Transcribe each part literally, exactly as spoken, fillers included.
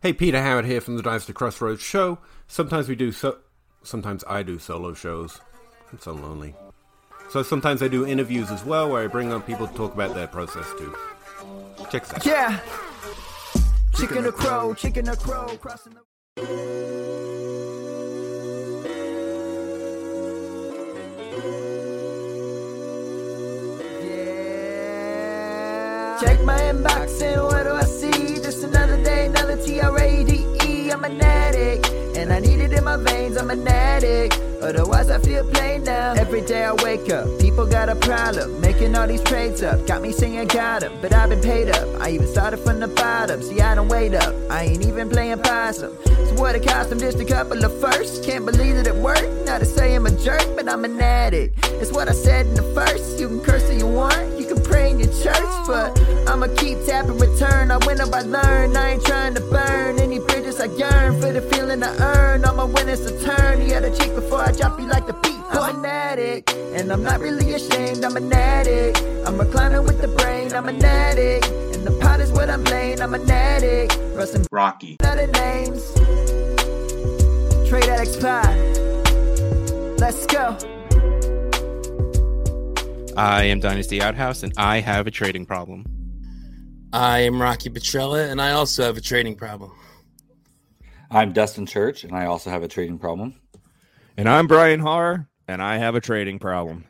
Hey, Peter Howard here from the Dives to Crossroads show. Sometimes we do so... Sometimes I do solo shows. I'm so lonely. So sometimes I do interviews as well, where I bring on people to talk about their process too. Check that out. Yeah! Chicken or crow, chicken or crow, crossing the... Yeah! Check my inbox and what do I see? Just another day, another T R A D E. I'm an addict, and I need it in my veins. I'm an addict, otherwise I feel plain now. Every day I wake up, people got a problem, making all these trades up. Got me saying got 'em, but I've been paid up. I even started from the bottom, see I don't wait up. I ain't even playing possum. So what it cost them, just a couple of firsts. Can't believe that it worked, not to say I'm a jerk, but I'm an addict. It's what I said in the first. You can curse if you want, you can pray in your church, but I'ma keep tapping return. I win up, I learn, I ain't trying to burn any bridges. I yearn for the feeling I earn. All my winners a turn, you had to check before I drop you like the beat. I'm an addict, and I'm not really ashamed. I'm an addict, I'm reclining with the brain. I'm an addict, and the pot is what I'm playing. I'm an addict, Rustin' Rocky. Other names. Trade Addicts Pod. Let's go. I am Dynasty Outhouse, and I have a trading problem. I am Rocky Petrella, and I also have a trading problem. I'm Dustin Church, and I also have a trading problem. And I'm Brian Haar, and I have a trading problem.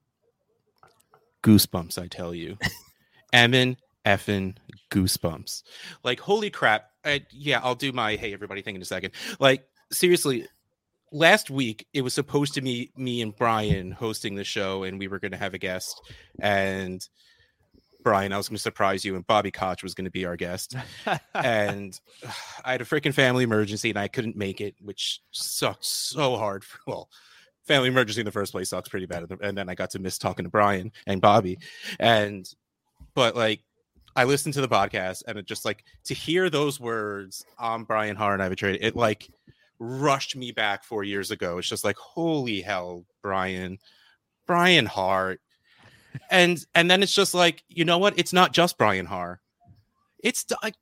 Goosebumps, I tell you. Emin effing goosebumps. Like, holy crap. I, yeah, I'll do my hey, everybody thing in a second. Like, seriously, last week, it was supposed to be me and Brian hosting the show, and we were going to have a guest. And Brian, I was going to surprise you, and Bobby Koch was going to be our guest. And uh, I had a freaking family emergency, and I couldn't make it, which sucked so hard. For, well, family emergency in the first place sucks pretty bad. And then I got to miss talking to Brian and Bobby. And, but like, I listened to the podcast, and it just like, to hear those words, I'm Brian Haar, and I have a trade, it like rushed me back four years ago. It's just like, holy hell, Brian, Brian Haar. And and then it's just like, you know what? It's not just Brian Haar. It's like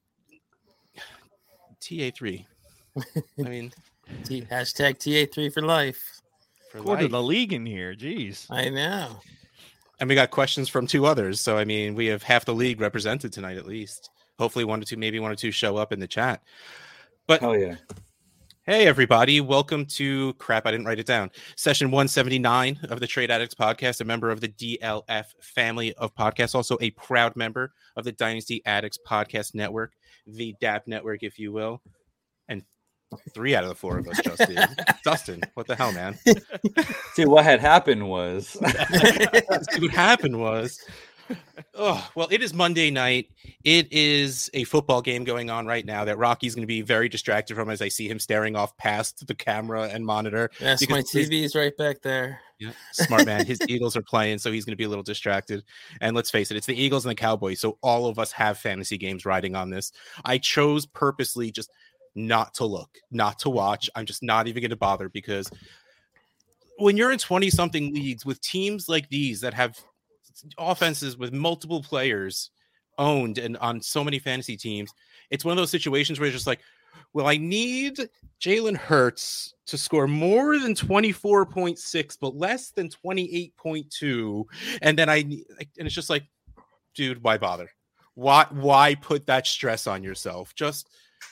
T A three. I mean, T- hashtag T A three for life. For Quarter life. the league in here. Jeez. I know. And we got questions from two others. So, I mean, we have half the league represented tonight at least. Hopefully one or two, maybe one or two show up in the chat. But Hell yeah. hey, everybody. Welcome to, crap, I didn't write it down, session one seventy-nine of the Trade Addicts podcast, a member of the D L F family of podcasts, also a proud member of the Dynasty Addicts podcast network, the D A P network, if you will. And three out of the four of us just did. Dustin, what the hell, man? See, what had happened was... See, what happened was... Oh, well, it is Monday night. It is a football game going on right now that Rocky's going to be very distracted from as I see him staring off past the camera and monitor. Yes, my T V is right back there. Yeah, smart man. His Eagles are playing, so he's going to be a little distracted. And let's face it, it's the Eagles and the Cowboys, so all of us have fantasy games riding on this. I chose purposely just not to look, not to watch. I'm just not even going to bother, because when you're in twenty-something leagues with teams like these that have offenses with multiple players owned and on so many fantasy teams, it's one of those situations where you're just like, well, I need Jalen Hurts to score more than twenty-four point six, but less than twenty-eight point two. And then I, and it's just like, dude, why bother? Why, why put that stress on yourself? Just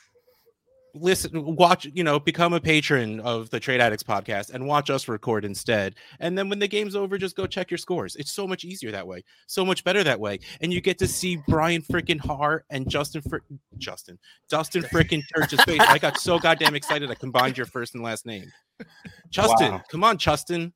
listen, watch, you know, become a patron of the Trade Addicts podcast and watch us record instead. And then when the game's over, just go check your scores. It's so much easier that way, so much better that way. And you get to see Brian freaking Haar and Justin fr- Justin Dustin freaking Church's face. I got so goddamn excited I combined your first and last name. Justin, Wow. Come on, Justin.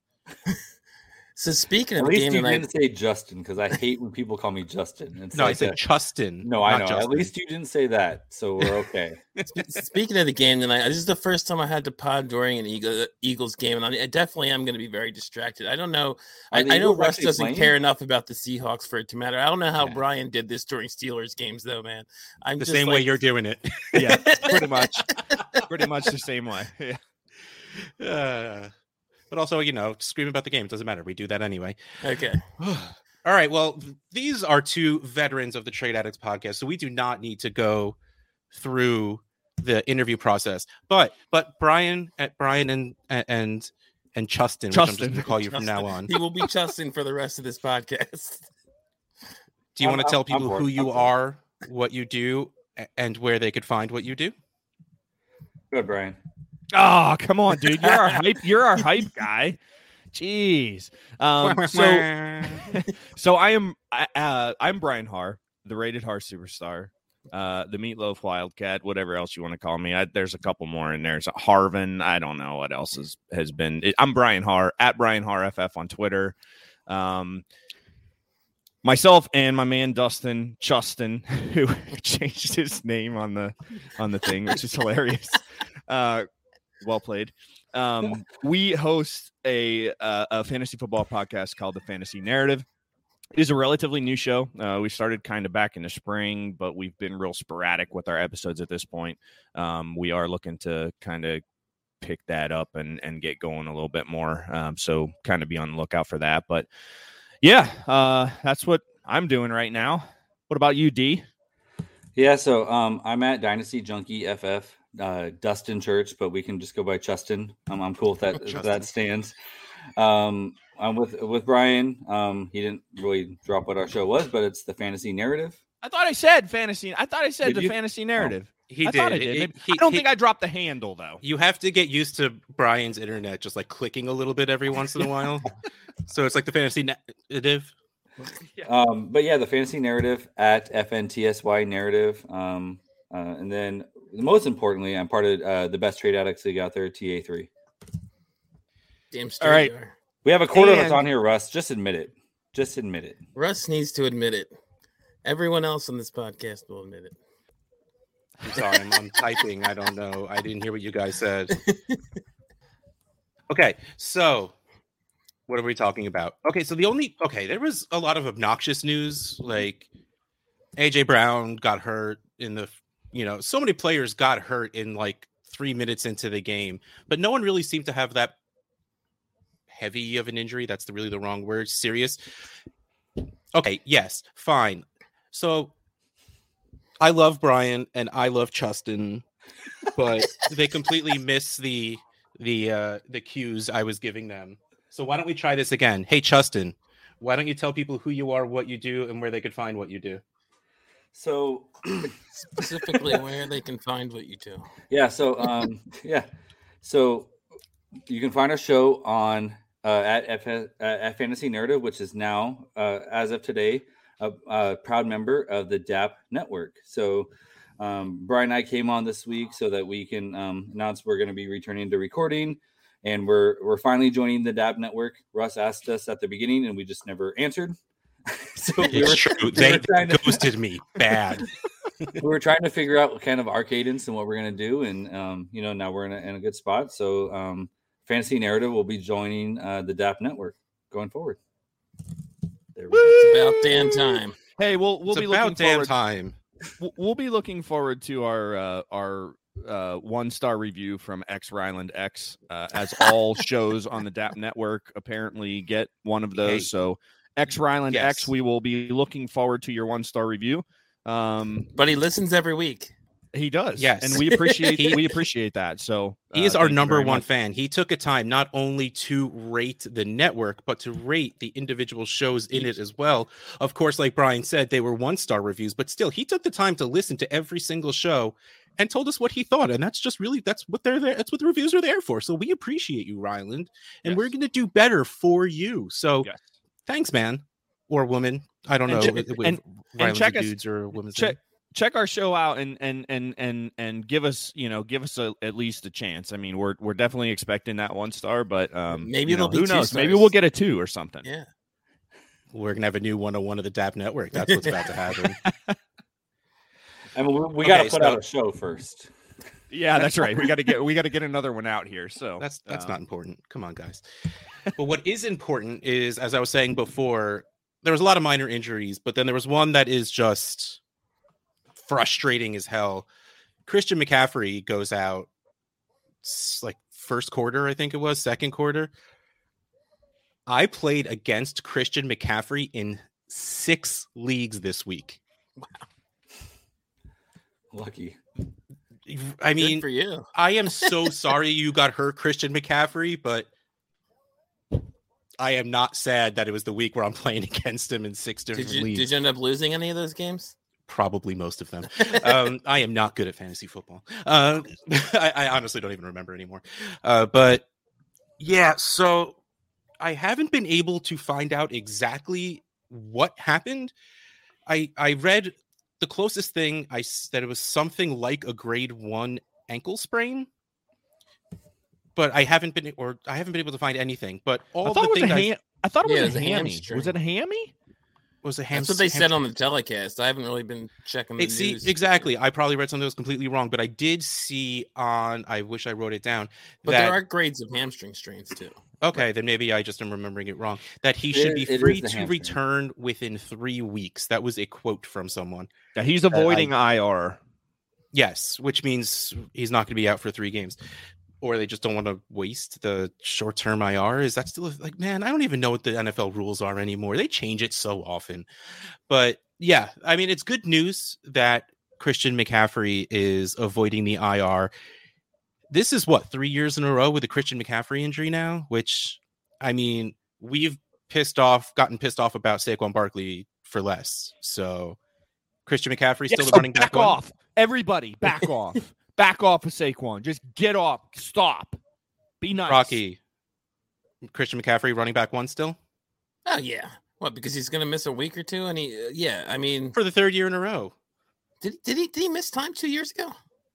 So speaking At of the least game you tonight, didn't say Justin, because I hate when people call me Justin. It's No, like I said a- Justin. No, I not know. Justin. At least you didn't say that, so we're okay. speaking of the game tonight, this is the first time I had to pod during an Eagle, Eagles game, and I definitely am going to be very distracted. I don't know. I, Are the I know Eagles Russ actually doesn't playing? care enough about the Seahawks for it to matter. I don't know how Yeah. Brian did this during Steelers games, though, man. I'm the just same like, way you're doing it. Yeah, pretty much. Pretty much the same way. Yeah. Uh, but also, you know, scream about the game. It doesn't matter. We do that anyway. Okay. All right. Well, these are two veterans of the Trade Addicts podcast, so we do not need to go through the interview process. But but Brian at Brian and and and Chustin, which I'm just Chustin. going to call you from Chustin. now on. He will be Chustin for the rest of this podcast. Do you want to I'm- tell I'm people for it. who I'm you for it. are, what you do, a- and where they could find what you do? Good, Brian. Oh, come on, dude. You're our hype. You're our hype guy. Jeez. Um, so, so I am. I- Uh, I'm Brian Haar, the Rated Haar Superstar, uh, the Meatloaf Wildcat, whatever else you want to call me. I, there's a couple more in there. There's Harvin. I don't know what else has has been. It, I'm Brian Haar at Brian Haar F F on Twitter. Um, myself and my man Dustin Chustin, who changed his name on the on the thing, which is hilarious. Uh, well played. Um, we host a uh, a fantasy football podcast called The Fantasy Narrative. It is a relatively new show. Uh, we started kind of back in the spring, but we've been real sporadic with our episodes at this point. Um, we are looking to kind of pick that up and, and get going a little bit more. Um, so kind of be on the lookout for that. But yeah, uh, that's what I'm doing right now. What about you, D? Yeah, so um, I'm at Dynasty Junkie F F, uh, Dustin Church, but we can just go by Chustin. Um, I'm cool with that. if that stands. Um, I'm with with Brian. Um, he didn't really drop what our show was, but it's the Fantasy Narrative. I thought I said fantasy. I thought I said Did the you? fantasy narrative. He I did. thought I It- did. it- Maybe- he- I don't he- think I dropped the handle though. You have to get used to Brian's internet just like clicking a little bit every once in a while. So it's like the fantasy narrative. Um, but yeah, the Fantasy Narrative at F N T S Y Narrative. Um, uh, and then most importantly, I'm part of uh, the best trade addicts league out there, T A three. Damn straight All right. you are. We have a quarter that's And- on here, Russ. Just admit it. Just admit it. Russ needs to admit it. Everyone else on this podcast will admit it. I'm sorry, I'm, I'm typing. I don't know. I didn't hear what you guys said. Okay, so what are we talking about? Okay, so the only okay, there was a lot of obnoxious news, like A J Brown got hurt in the, you know, so many players got hurt in like three minutes into the game, but no one really seemed to have that heavy of an injury. That's the, really the wrong word. Serious. Okay, yes, fine. So I love Brian and I love Chustin, but they completely miss the the uh the cues I was giving them. So why don't we try this again? Hey Chustin, why don't you tell people who you are, what you do, and where they could find what you do? So Specifically where they can find what you do. yeah, so um, yeah, so you can find our show on uh, at, F- uh, at Fantasy Narrative, which is now, uh, as of today, a, a proud member of the D A P Network. So um, Brian and I came on this week so that we can um, announce we're going to be returning to recording, and we're we're finally joining the D A P Network. Russ asked us at the beginning, and we just never answered. So we It's were- true. we They were trying to- ghosted me bad. we were trying to figure out what kind of our cadence and what we're going to do, and um, you know, now we're in a, in a good spot. So um, Fantasy Narrative will be joining uh, the D A P Network going forward. There we go. It's about damn time. Hey, we'll we'll It's be about looking damn forward. time. We'll- We'll be looking forward to our uh, our uh, one star review from X Ryland X, uh, as all shows on the D A P Network apparently get one of those. Hey. So X Ryland Yes. X, we will be looking forward to your one star review. Um, But he listens every week. he does, Yes. and we appreciate He- we appreciate that. So He uh, is our thank you number very one much. fan. He took a time not only to rate the network, but to rate the individual shows in it as well. Of course, like Brian said, they were one star reviews, but still, he took the time to listen to every single show and told us what he thought. And that's just really that's what they're there. That's what the reviews are there for. So we appreciate you, Ryland, and Yes. we're going to do better for you. So Yes. thanks, man or woman. I don't And know check- if- if and- Ryland's check a us- dudes or a woman's check name. check our show out and and and and and give us you know give us a, at least a chance. I mean, we're we're definitely expecting that one star, but um, Maybe you know, there'll be who two knows? Maybe stars. we'll get a two or something. Yeah. We're gonna have a new one oh one of the D A P Network. That's what's about to happen. I mean, we, we got to Okay, put so- out a show first. Yeah, that's right. We got to get we got to get another one out here. So That's that's um, not important. Come on, guys. But what is important is, as I was saying before, there was a lot of minor injuries, but then there was one that is just frustrating as hell. Christian McCaffrey goes out s- like first quarter, I think it was, second quarter. I played against Christian McCaffrey in six leagues this week. Lucky. I mean, Good for you. I am so sorry you got hurt, Christian McCaffrey, but I am not sad that it was the week where I'm playing against him in six different Did you leagues. did you end up losing any of those games? Probably most of them. um, I am not good at fantasy football. Uh, I, I honestly don't even remember anymore. Uh, but yeah, so I haven't been able to find out exactly what happened. I I read the closest thing I said it was something like a grade one ankle sprain, but I haven't been or I haven't been able to find anything. But all I thought the it was a things ham- I thought it Yeah, was it a was a hammy. hamstring. Was it a hammy? was a ham- That's what they said hamstring. on the telecast. I haven't really been checking the It, see, news. exactly. I probably read something that was completely wrong, but I did see on. I wish I wrote it down. But that, there are grades of hamstring strains too. okay, then maybe I just am remembering it wrong. That he It should is- be it is free the to hamstring. return within three weeks. That was a quote from someone. Yeah, he's I- avoiding I R. Yes, which means he's not going to be out for three games. Or they just don't want to waste the short-term I R. Is that still like, man, I don't even know what the N F L rules are anymore. They change it so often. But yeah, I mean, it's good news that Christian McCaffrey is avoiding the I R. This is what, three years in a row with a Christian McCaffrey injury now, which, I mean, we've pissed off, gotten pissed off about Saquon Barkley for less. So Christian McCaffrey Yeah, still the so running back back one? off. Everybody, back off. Back off of Saquon. Just get off. Stop. Be nice. Rocky, Christian McCaffrey running back one still? Oh yeah. What? Because he's going to miss a week or two, and he uh, yeah. I mean, For the third year in a row. did did he did he miss time two years ago?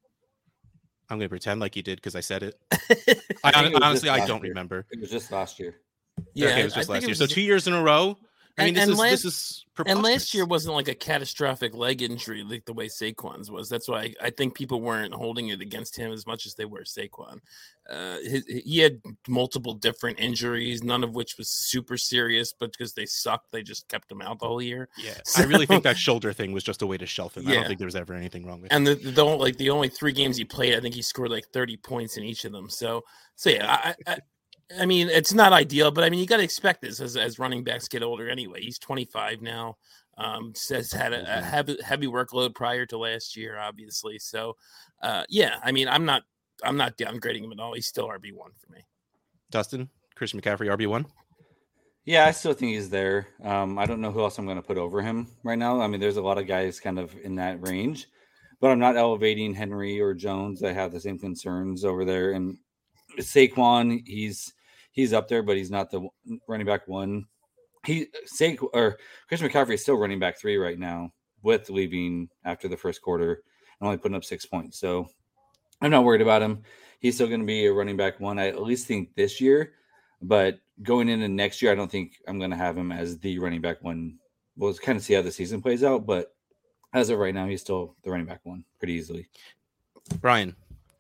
I'm going to pretend like you did because I said it. I I, think it was honestly, just I last don't year. remember. It was just last year. Yeah, okay, it was I just think last it year. was So just- two years in a row. I mean, And- this and is last- this is And last year preposterous. wasn't like a catastrophic leg injury like the way Saquon's was. That's why I, I think people weren't holding it against him as much as they were Saquon. Uh, his, he had multiple different injuries, none of which was super serious, but because they sucked, they just kept him out the whole year. Yeah, So- I really think that shoulder thing was just a way to shelf him. I Yeah. don't think there was ever anything wrong with it. And the, the only- like the only three games he played, I think he scored like thirty points in each of them. So so yeah, I I, I mean it's not ideal, but I mean you got to expect this as as running backs get older anyway. He's twenty-five now. Um, says had a, a heavy heavy workload prior to last year, obviously. So uh, yeah, I mean I'm not I'm not downgrading him at all. He's still R B one for me. Dustin, Christian McCaffrey, R B one. Yeah, I still think he's there. Um, I don't know who else I'm going to put over him right now. I mean, there's a lot of guys kind of in that range, but I'm not elevating Henry or Jones. I have the same concerns over there. And Saquon, he's he's up there, but he's not the running back one. He Saquon or Christian McCaffrey is still running back three right now, with leaving after the first quarter and only putting up six points. So I'm not worried about him. He's still going to be a running back one. I at least think this year, but going into next year, I don't think I'm going to have him as the running back one. We'll kind of see how the season plays out, but as of right now, he's still the running back one pretty easily. Brian,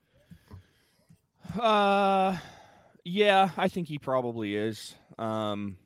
Uh, yeah, I think he probably is. Um,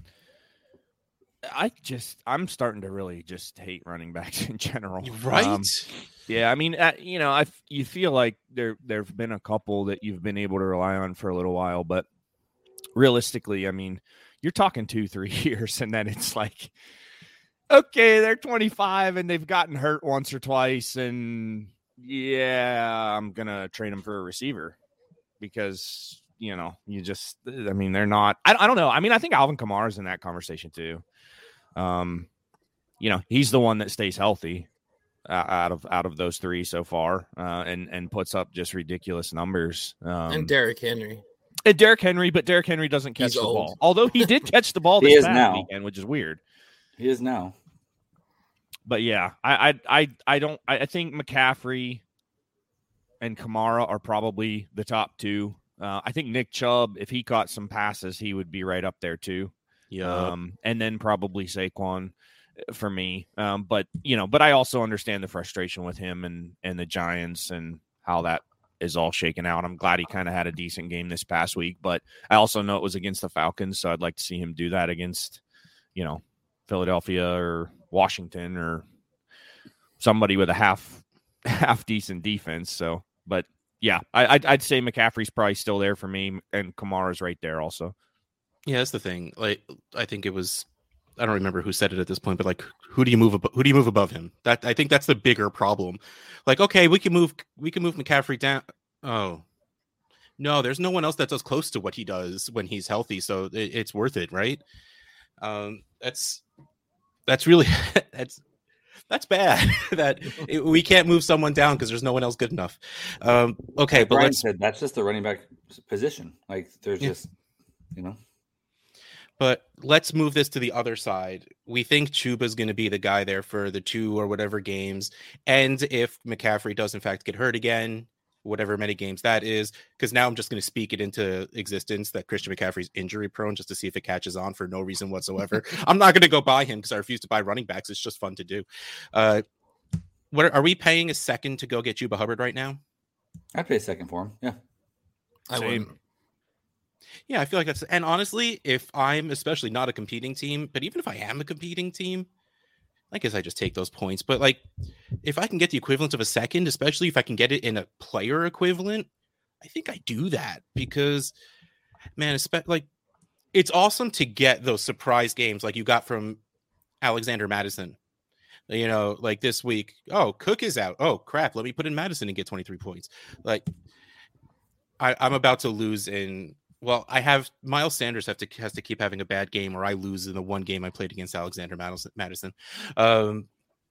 I just, I'm starting to really just hate running backs in general. right? Um, yeah, I mean, uh, you know, I you feel like there there've been a couple that you've been able to rely on for a little while, but realistically, I mean, you're talking two, three years, and then it's like, okay, they're twenty-five and they've gotten hurt once or twice, and yeah, I'm gonna trade them for a receiver because you know you just, I mean, they're not. I, I don't know. I mean, I think Alvin Kamara's in that conversation too. Um, you know, he's the one that stays healthy. Uh, out of out of those three so far, uh, and and puts up just ridiculous numbers. Um, And Derrick Henry. and Derrick Henry, but Derrick Henry doesn't catch He's the old. ball. Although he did catch the ball He this is past now. weekend, which is weird. He is now. But yeah, I I I, I don't. I, I think McCaffrey and Kamara are probably the top two. Uh, I think Nick Chubb, if he caught some passes, he would be right up there too. Yeah. Um, and then probably Saquon for me. Um, but you know, but I also understand the frustration with him and and the Giants and how that is all shaken out. I'm glad he kind of had a decent game this past week, but I also know it was against the Falcons, so I'd like to see him do that against, you know, Philadelphia or Washington or somebody with a half half decent defense. So, but yeah, I, I'd, I'd say McCaffrey's probably still there for me, and Kamara's right there also. Yeah, that's the thing. Like, I think it was I don't remember who said it at this point, but like, who do you move? Ab- who do you move above him? That I think that's the bigger problem. Like, okay, we can move, we can move McCaffrey down. Oh, no, there's no one else that does close to what he does when he's healthy, so it, it's worth it, right? Um, that's that's really that's that's bad that it, we can't move someone down because there's no one else good enough. Um, okay, like but Brian let's. said that's just the running back position. Like, there's Yeah. just, you know. But let's move this to the other side. We think Chuba's going to be the guy there for the two or whatever games. And if McCaffrey does, in fact, get hurt again, whatever many games that is, because now I'm just going to speak it into existence that Christian McCaffrey's injury prone just to see if it catches on for no reason whatsoever. I'm not going to go buy him because I refuse to buy running backs. It's just fun to do. Uh, what are, are we paying a second to go get Chuba Hubbard right now? I'd pay a second for him. Yeah. I Same. wouldn't. Yeah, I feel like that's, and honestly, if I'm especially not a competing team, but even if I am a competing team, I guess I just take those points. But like, if I can get the equivalent of a second, especially if I can get it in a player equivalent, I think I do that because, man, espe- like, it's awesome to get those surprise games like you got from Alexander Madison. You know, like this week, oh, Cook is out. Oh, crap. Let me put in Madison and get twenty-three points. Like, I, I'm about to lose in. Well, I have Miles Sanders have to has to keep having a bad game, or I lose in the one game I played against Alexander Madison. Um,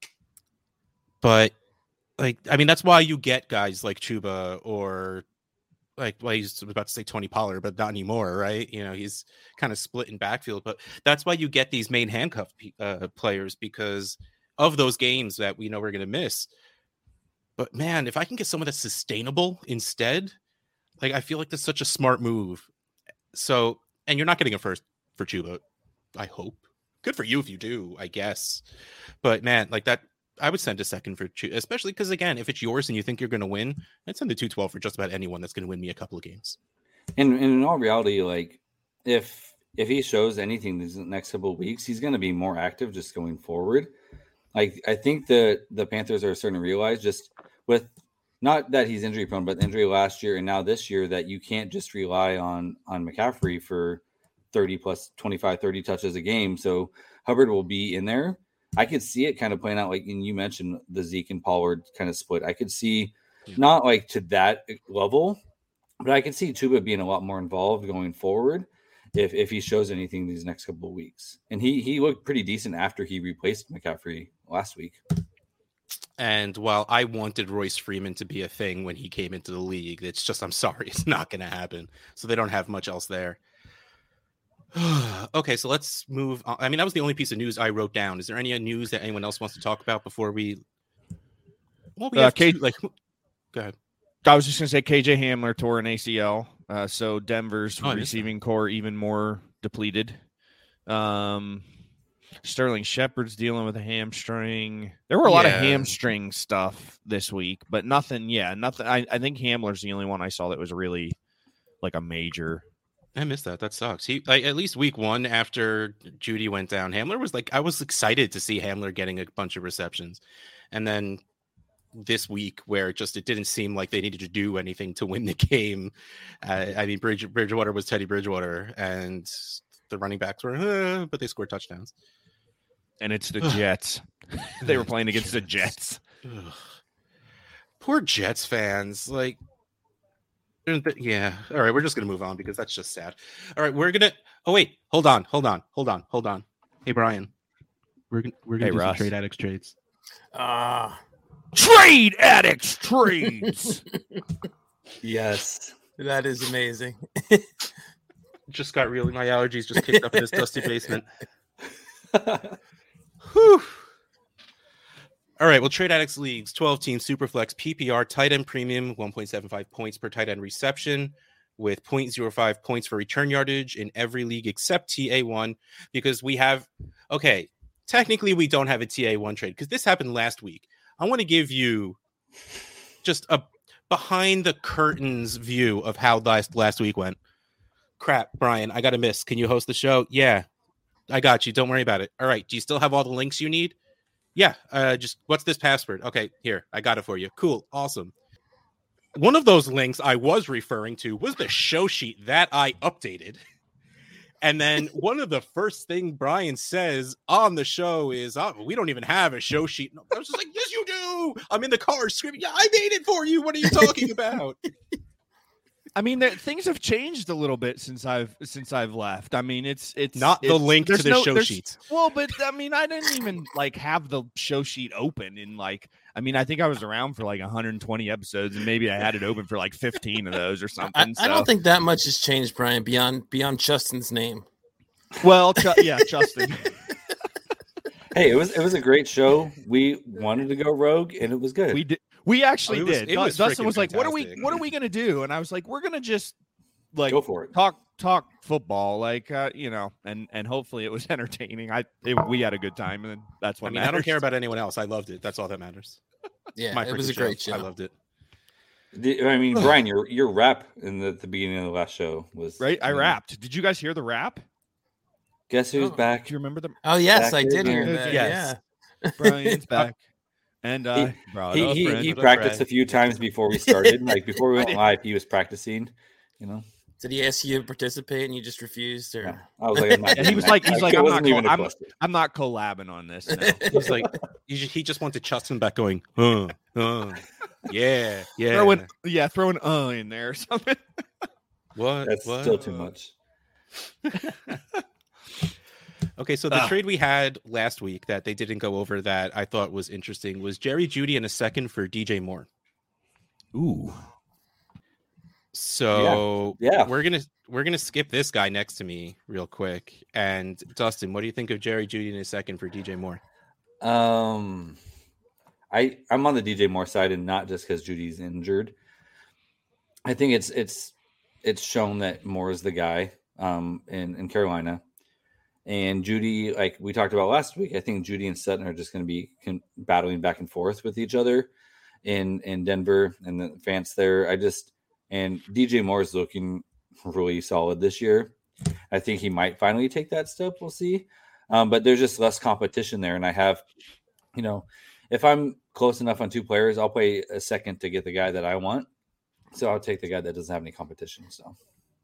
but like, I mean, that's why you get guys like Chuba or like, well, he's about to say Tony Pollard, but not anymore, right? You know, he's kind of split in backfield, but that's why you get these main handcuff uh, players because of those games that we know we're going to miss. But man, if I can get someone that's sustainable instead, like I feel like that's such a smart move. So, and you're not getting a first for Chuba, I hope. Good for you if you do, I guess. But man, like that, I would send a second for Chuba, especially because again, if it's yours and you think you're going to win, I'd send a two twelve for just about anyone that's going to win me a couple of games. And, and in all reality, like if if he shows anything these next couple of weeks, he's going to be more active just going forward. Like I think that the Panthers are starting to realize just with. Not that he's injury prone, but injury last year and now this year that you can't just rely on on McCaffrey for thirty plus twenty-five, thirty touches a game. So Hubbard will be in there. I could see it kind of playing out like and you mentioned the Zeke and Pollard kind of split. I could see not like to that level, but I could see Chuba being a lot more involved going forward if if he shows anything these next couple of weeks. And he he looked pretty decent after he replaced McCaffrey last week. And while I wanted Royce Freeman to be a thing when he came into the league, it's just, I'm sorry, it's not going to happen. So they don't have much else there. Okay, so let's move on. I mean, that was the only piece of news I wrote down. Is there any news that anyone else wants to talk about before we... Well, we Uh, have Kate- two, like, go ahead. I was just going to say K J Hamler tore an A C L. Uh, so Denver's Oh, I missed receiving core even more depleted. Um, Sterling Shepard's dealing with a hamstring. There were a lot Yeah. of hamstring stuff this week, but nothing. Yeah, nothing. I, I think Hamler's the only one I saw that was really like a major. I missed that. That sucks. He like at least week one after Judy went down, Hamler was like, I was excited to see Hamler getting a bunch of receptions. And then this week where it just it didn't seem like they needed to do anything to win the game. Uh, I mean, Bridge, Bridgewater was Teddy Bridgewater, and the running backs were, uh, but they scored touchdowns. And it's the Jets. They were playing against the Jets. Ugh. Poor Jets fans. Like, yeah. All right, we're just gonna move on because that's just sad. All right, we're gonna. Oh wait, hold on, hold on, hold on, hold on. Hey Brian, we're gonna we're gonna Hey, do some Russ. trade addicts trades. Ah, Trade addicts trades. Yes. that is amazing. Just got really my allergies just kicked up in this dusty basement. Whew. All right, well, Trade Addicts Leagues, twelve team Superflex P P R tight end premium, one point seven five points per tight end reception with zero point zero five points for return yardage in every league except T A one because we have, okay, technically we don't have a T A one trade because this happened last week. I want to give you just a behind the curtains view of how last, last week went. Crap, Brian, I got to miss. Can you host the show? Yeah, I got you. Don't worry about it. All right. Do you still have all the links you need? Yeah. Uh, just what's this password? Okay, here. I got it for you. Cool. Awesome. One of those links I was referring to was the show sheet that I updated. And then one of the first thing Brian says on the show is, oh, we don't even have a show sheet. I was just like, yes, you do. I'm in the car screaming, yeah, I made it for you. What are you talking about? I mean, there, things have changed a little bit since I've since I've left. I mean, it's it's not it's, the link to the no, show sheet. Well, but I mean, I didn't even like have the show sheet open in like. I mean, I think I was around for like one hundred twenty episodes, and maybe I had it open for like fifteen of those or something. I, so. I don't think that much has changed, Brian, beyond beyond Justin's name. Well, Ch- yeah, Justin. Hey, it was it was a great show. We wanted to go rogue, and it was good. We did. We actually Oh, it was- did. it was Dustin freaking was like, "What are we? fantastic. What are we gonna do?" And I was like, "We're gonna just like Go for it. talk talk football, like uh, you know, and and hopefully it was entertaining. I it, we had a good time, and that's what I mean, matters. I don't care about anyone else. I loved it. That's all that matters. Yeah, My it was a freaking great show. I loved it. The- I mean, Brian, your your rap in the, the beginning of the last show was Right? I mean, rapped. Did you guys hear the rap? Guess who's Oh. back? Do you remember the Oh yes, Back I did in hear there. that. Yes. Yeah. Brian's back? And I brought He a he, friend. he with a practiced friend. a few times before we started. Like before we went live, he was practicing. You know, Did he ask you to participate and you just refused? Or Yeah. I was like, I'm not And he doing was that. like, he's I like, I'm wasn't not, even co- I'm, requested. I'm not collabing on this. No. He's like, he ju- he just wanted Justin back going, uh, uh, yeah, yeah. throwing, yeah, throwing uh in there or something. What? That's what? still too much. Okay, so the Ah. trade we had last week that they didn't go over that I thought was interesting was Jerry Jeudy in a second for D J Moore. Ooh. So Yeah. we're gonna we're gonna skip this guy next to me real quick. And Dustin, what do you think of Jerry Jeudy in a second for D J Moore? Um, I I'm on the D J Moore side, and not just because Judy's injured. I think it's it's it's shown that Moore is the guy um, in in Carolina, and Judy, like we talked about last week. I think Judy and Sutton are just going to be con- battling back and forth with each other in in Denver and the Vance there. I just and D J Moore is looking really solid this year. I think he might finally take that step. We'll see. Um, but there's just less competition there. And I have, you know, if I'm close enough on two players, I'll play a second to get the guy that I want. So I'll take the guy that doesn't have any competition. So,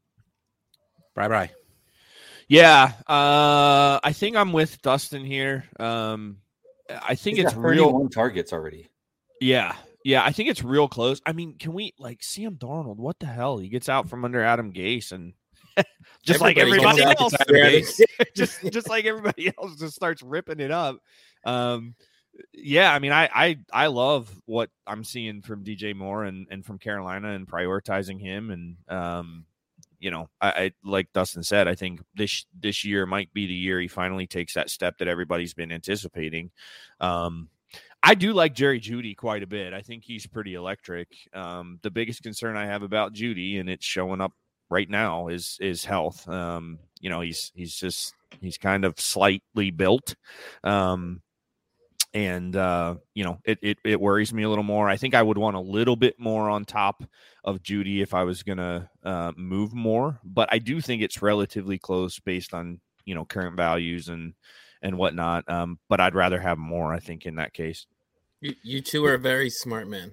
Bye bye. Yeah, uh, I think I'm with Dustin here. Um, I think He's it's got real. thirty-one targets already. Yeah, yeah, I think it's real close. I mean, can we like Sam Darnold? What the hell? He gets out from under Adam Gase and just like Everybody everybody gets else, out of Gase. just just like everybody else, just starts ripping it up. Um, yeah, I mean, I I I love what I'm seeing from D J Moore and and from Carolina and prioritizing him and um. You know, I, I like Dustin said, I think this this year might be the year he finally takes that step that everybody's been anticipating. Um, I do like Jerry Jeudy quite a bit. I think he's pretty electric. Um, the biggest concern I have about Jeudy, and it's showing up right now, is is health. Um, you know, he's he's just he's kind of slightly built. Um, And, uh, you know, it, it, it worries me a little more. I think I would want a little bit more on top of Jeudy if I was going to uh, move more. But I do think it's relatively close based on, you know, current values and, and whatnot. Um, but I'd rather have more, I think, in that case. You, you two are very smart men.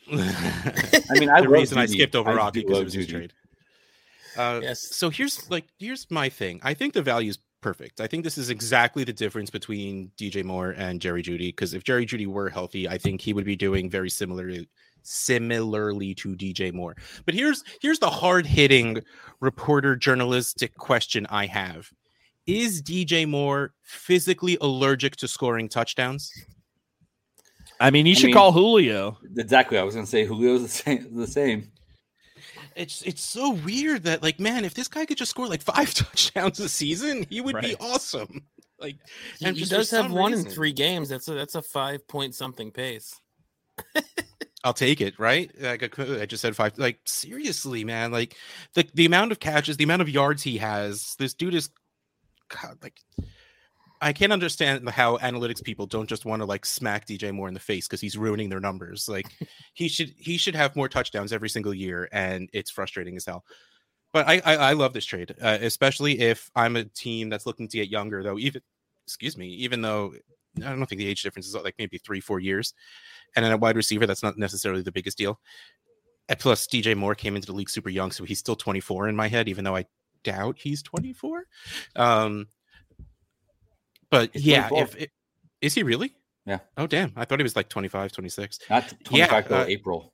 I mean, I the love reason I Judy. skipped over I Rocky do because it love was his Judy. trade. Uh, Yes. So here's like here's my thing. I think the value is perfect. I think this is exactly the difference between D J Moore and Jerry Jeudy. Because if Jerry Jeudy were healthy, I think he would be doing very similarly similarly to D J Moore. But here's here's the hard hitting reporter journalistic question I have: is D J Moore physically allergic to scoring touchdowns? I mean, you I should mean- call Julio. Exactly. I was going to say Julio's the same. The same. It's it's so weird that like, man, if this guy could just score like five touchdowns a season, he would be Right. awesome. Like, He, and he just for does have some one in reason- three games. That's a that's a five point something pace. I'll take it, right? Like I could- I just said five. Like seriously, man. Like the the amount of catches, the amount of yards he has. This dude is God, like. I can't understand how analytics people don't just want to like smack D J Moore in the face because he's ruining their numbers. Like he should he should have more touchdowns every single year, and it's frustrating as hell. But I I, I love this trade, uh, especially if I'm a team that's looking to get younger. Though even excuse me, even though I don't think the age difference is like maybe three four years, and then a wide receiver that's not necessarily the biggest deal. And plus, D J Moore came into the league super young, so he's still twenty-four in my head, even though I doubt he's twenty-four. Um, but He's yeah, twenty-four. if it, is he really? Yeah. Oh, damn. I thought he was like twenty-five, twenty-six. Not twenty-five Yeah, till uh, April.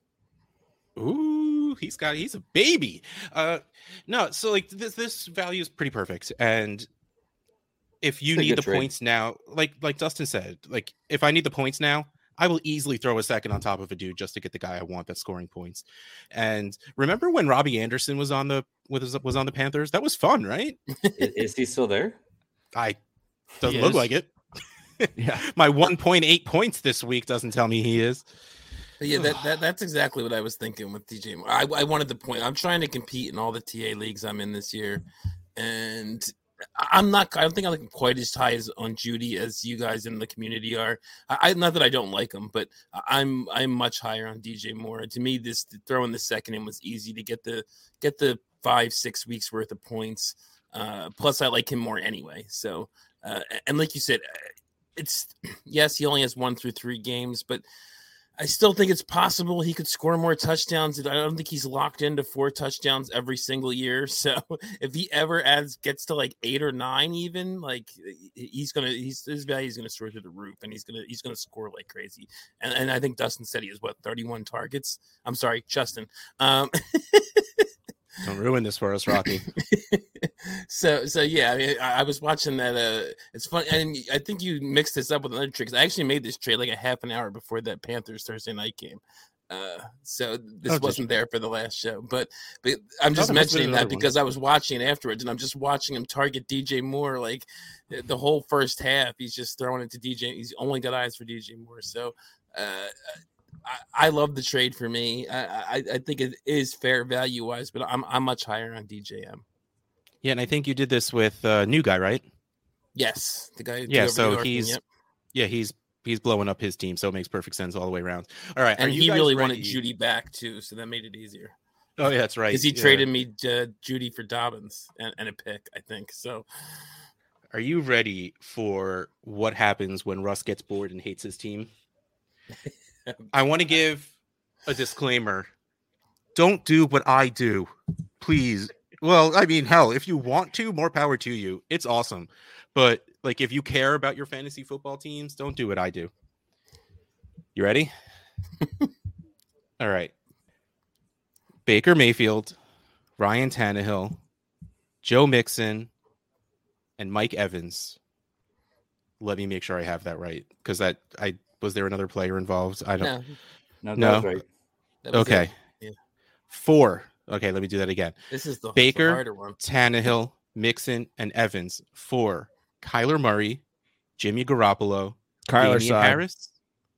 Ooh, he's got he's a baby. Uh no, so like this this value is pretty perfect. And if you It's a need good the trade. points now, like like Dustin said, like if I need the points now, I will easily throw a second on top of a dude just to get the guy I want that's scoring points. And remember when Robbie Anderson was on the was was on the Panthers? That was fun, right? is, is he still there? I doesn't He look is. like it. Yeah. My one point eight points this week doesn't tell me he is. But yeah, that, that that's exactly what I was thinking with D J Moore. I, I wanted the point. I'm trying to compete in all the T A leagues I'm in this year, and I'm not. I don't think I'm quite as high as on Judy as you guys in the community are. I, I not that I don't like him, but I'm I'm much higher on D J Moore. To me, this throwing the second in was easy to get the get the five six weeks worth of points. Uh, plus, I like him more anyway. So, uh, and like you said, it's yes, he only has one through three games, but I still think it's possible he could score more touchdowns. I don't think he's locked into four touchdowns every single year. So if he ever adds gets to like eight or nine, even like he's gonna he's his value is gonna soar through the roof, and he's gonna he's gonna score like crazy. And and I think Dustin said he has what thirty-one targets. I'm sorry, Justin. Um, Don't ruin this for us, Rocky. so so yeah, I mean, I, I was watching that. Uh, it's fun, and I think you mixed this up with another trade. 'Cause I actually made this trade like a half an hour before that Panthers Thursday night game. Uh, so this Oh, wasn't there for the last show, but but I'm just there must have been mentioning that another one. because I was watching it afterwards, and I'm just watching him target D J Moore like the whole first half. He's just throwing it to D J. He's only got eyes for D J Moore. So. Uh, I, I love the trade for me. I, I, I think it is fair value wise, but I'm I'm much higher on D J M. Yeah, and I think you did this with a uh, new guy, right? Yes, the guy. Yeah, over so York, he's yep. yeah he's he's blowing up his team, so it makes perfect sense all the way around. All right, and are you he guys really ready? wanted Judy back too, so that made it easier. Oh yeah, that's right. Because he Yeah. traded me uh, Judy for Dobbins and, and a pick, I think. So Are you ready for what happens when Russ gets bored and hates his team? I want to give a disclaimer. Don't do what I do, please. Well, I mean, hell, if you want to, more power to you. It's awesome. But like, if you care about your fantasy football teams, don't do what I do. You ready? All right. Baker Mayfield, Ryan Tannehill, Joe Mixon, and Mike Evans. Let me make sure I have that right. Because that I was there another player involved? I don't no, No, that No. was right. that was Okay. it. Yeah. Four. Okay, let me do that again. This is the, Baker, the harder one. Tannehill, Mixon, and Evans. Four. Kyler Murray, Jimmy Garoppolo, Kyler Damian side. Harris.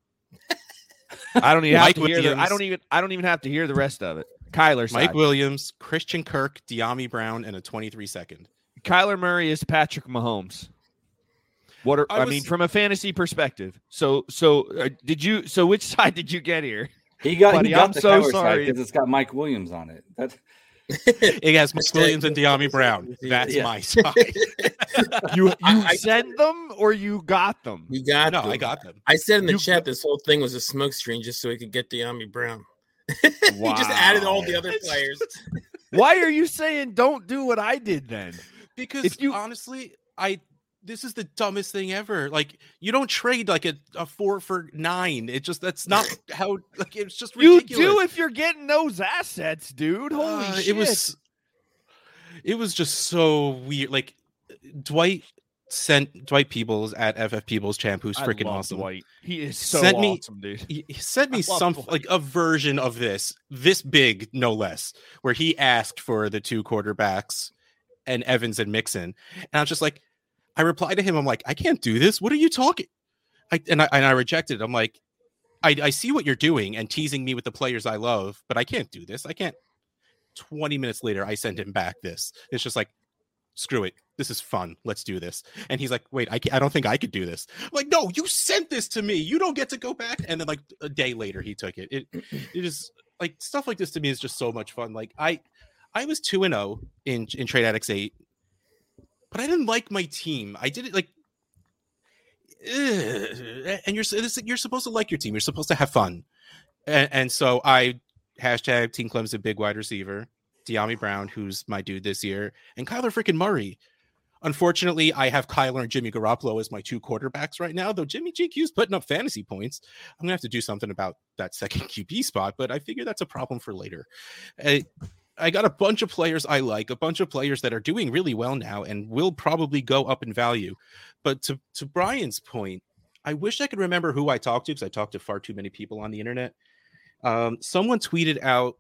I don't even have Mike to hear the, I Williams. don't even I don't even have to hear the rest of it. Kyler Mike side. Williams, Christian Kirk, De'Ami Brown, and a twenty-three second. Kyler Murray is Patrick Mahomes. What are, I I, was- mean, from a fantasy perspective. So, so uh, did you? So, which side did you get here? He got, Buddy, he got I'm the so Kyler side sorry. because it's got Mike Williams on it. That It has Mike Hashtag- Williams and De'Ami Brown. That's Yeah. my side. You you I- I- sent them or you got them? You got No, them. I got them. I said in the You- chat this whole thing was a smoke screen just so he could get De'Ami Brown. He just added all the other players. Why are you saying don't do what I did then? Because If you- honestly, I this is the dumbest thing ever. Like, you don't trade like a, a four for nine. It just that's not how like it's just You ridiculous. do if you're getting those assets, dude. Holy Uh, shit! it was it was just so weird. Like, Dwight sent Dwight Peoples at F F Peoples Champ, who's I freaking love awesome. Dwight. He is so Sent me- awesome, dude. He, he sent me I love some Dwight. like a version of this, this big, no less, where he asked for the two quarterbacks and Evans and Mixon, and I was just like, I replied to him, I'm like, I can't do this. What are you talking? I and I and I rejected. I'm like, I I see what you're doing and teasing me with the players I love, but I can't do this. I can't. twenty minutes later, I sent him back this. It's just like, screw it. This is fun. Let's do this. And he's like, wait, I, can't, I don't think I could do this. I'm like, no, you sent this to me. You don't get to go back. And then like a day later, he took it. It it is like stuff like this to me is just so much fun. Like I I was two and oh in in Trade Addicts eight, but I didn't like my team. I did it like ugh. And you're this, you're supposed to like your team. You're supposed to have fun. And, and so I hashtag Team Clemson big wide receiver, De'Ami Brown, who's my dude this year, and Kyler freaking Murray. Unfortunately, I have Kyler and Jimmy Garoppolo as my two quarterbacks right now, though Jimmy G Q's putting up fantasy points. I'm going to have to do something about that second Q B spot, but I figure that's a problem for later. I, I got a bunch of players I like, a bunch of players that are doing really well now and will probably go up in value. But to, to Brian's point, I wish I could remember who I talked to because I talked to far too many people on the internet. Um, someone tweeted out,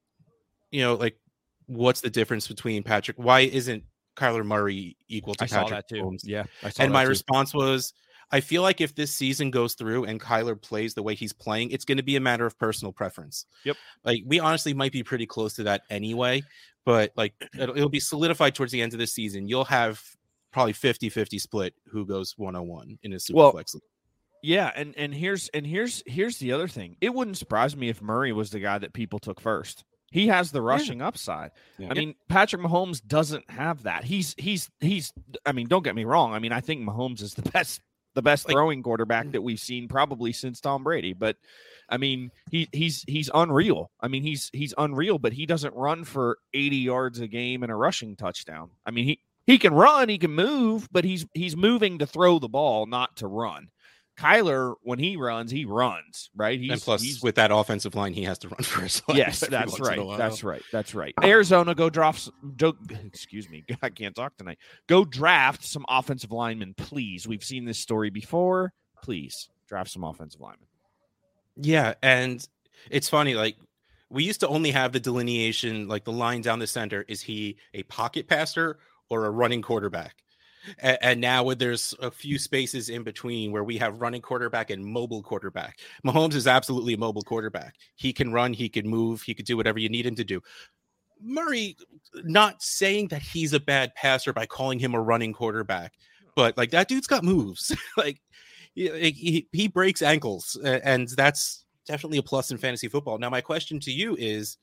you know, like, what's the difference between Patrick? Why isn't Kyler Murray equal to I Patrick saw that too. Mahomes? Yeah. I saw And that my too. response was, I feel like if this season goes through and Kyler plays the way he's playing, it's going to be a matter of personal preference. Yep. Like, we honestly might be pretty close to that anyway, but like it'll, it'll be solidified towards the end of the season. You'll have probably fifty-fifty split who goes one oh one in a super Well, flex league. Yeah, and and here's and here's here's the other thing. It wouldn't surprise me if Murray was the guy that people took first. He has the rushing yeah. upside. Yeah. I mean, Patrick Mahomes doesn't have that. He's he's he's. I mean, don't get me wrong. I mean, I think Mahomes is the best the best Like, throwing quarterback that we've seen probably since Tom Brady. But I mean, he he's he's unreal. I mean, he's he's unreal. But he doesn't run for eighty yards a game and a rushing touchdown. I mean, he he can run, he can move, but he's he's moving to throw the ball, not to run. Kyler, when he runs, he runs, right? He's, and plus, he's, with that offensive line, he has to run for his life. yes, that's right. That's right. That's right. Arizona, go draft. Go, excuse me, I can't talk tonight. Go draft some offensive linemen, please. We've seen this story before. Please draft some offensive linemen. Yeah, and it's funny. Like, we used to only have the delineation, like the line down the center. Is he a pocket passer or a running quarterback? And, and now when there's a few spaces in between where we have running quarterback and mobile quarterback, Mahomes is absolutely a mobile quarterback. He can run, he can move, he could do whatever you need him to do. Murray, not saying that he's a bad passer by calling him a running quarterback, but like that dude's got moves. Like he, he, he breaks ankles, and that's definitely a plus in fantasy football. Now, my question to you is,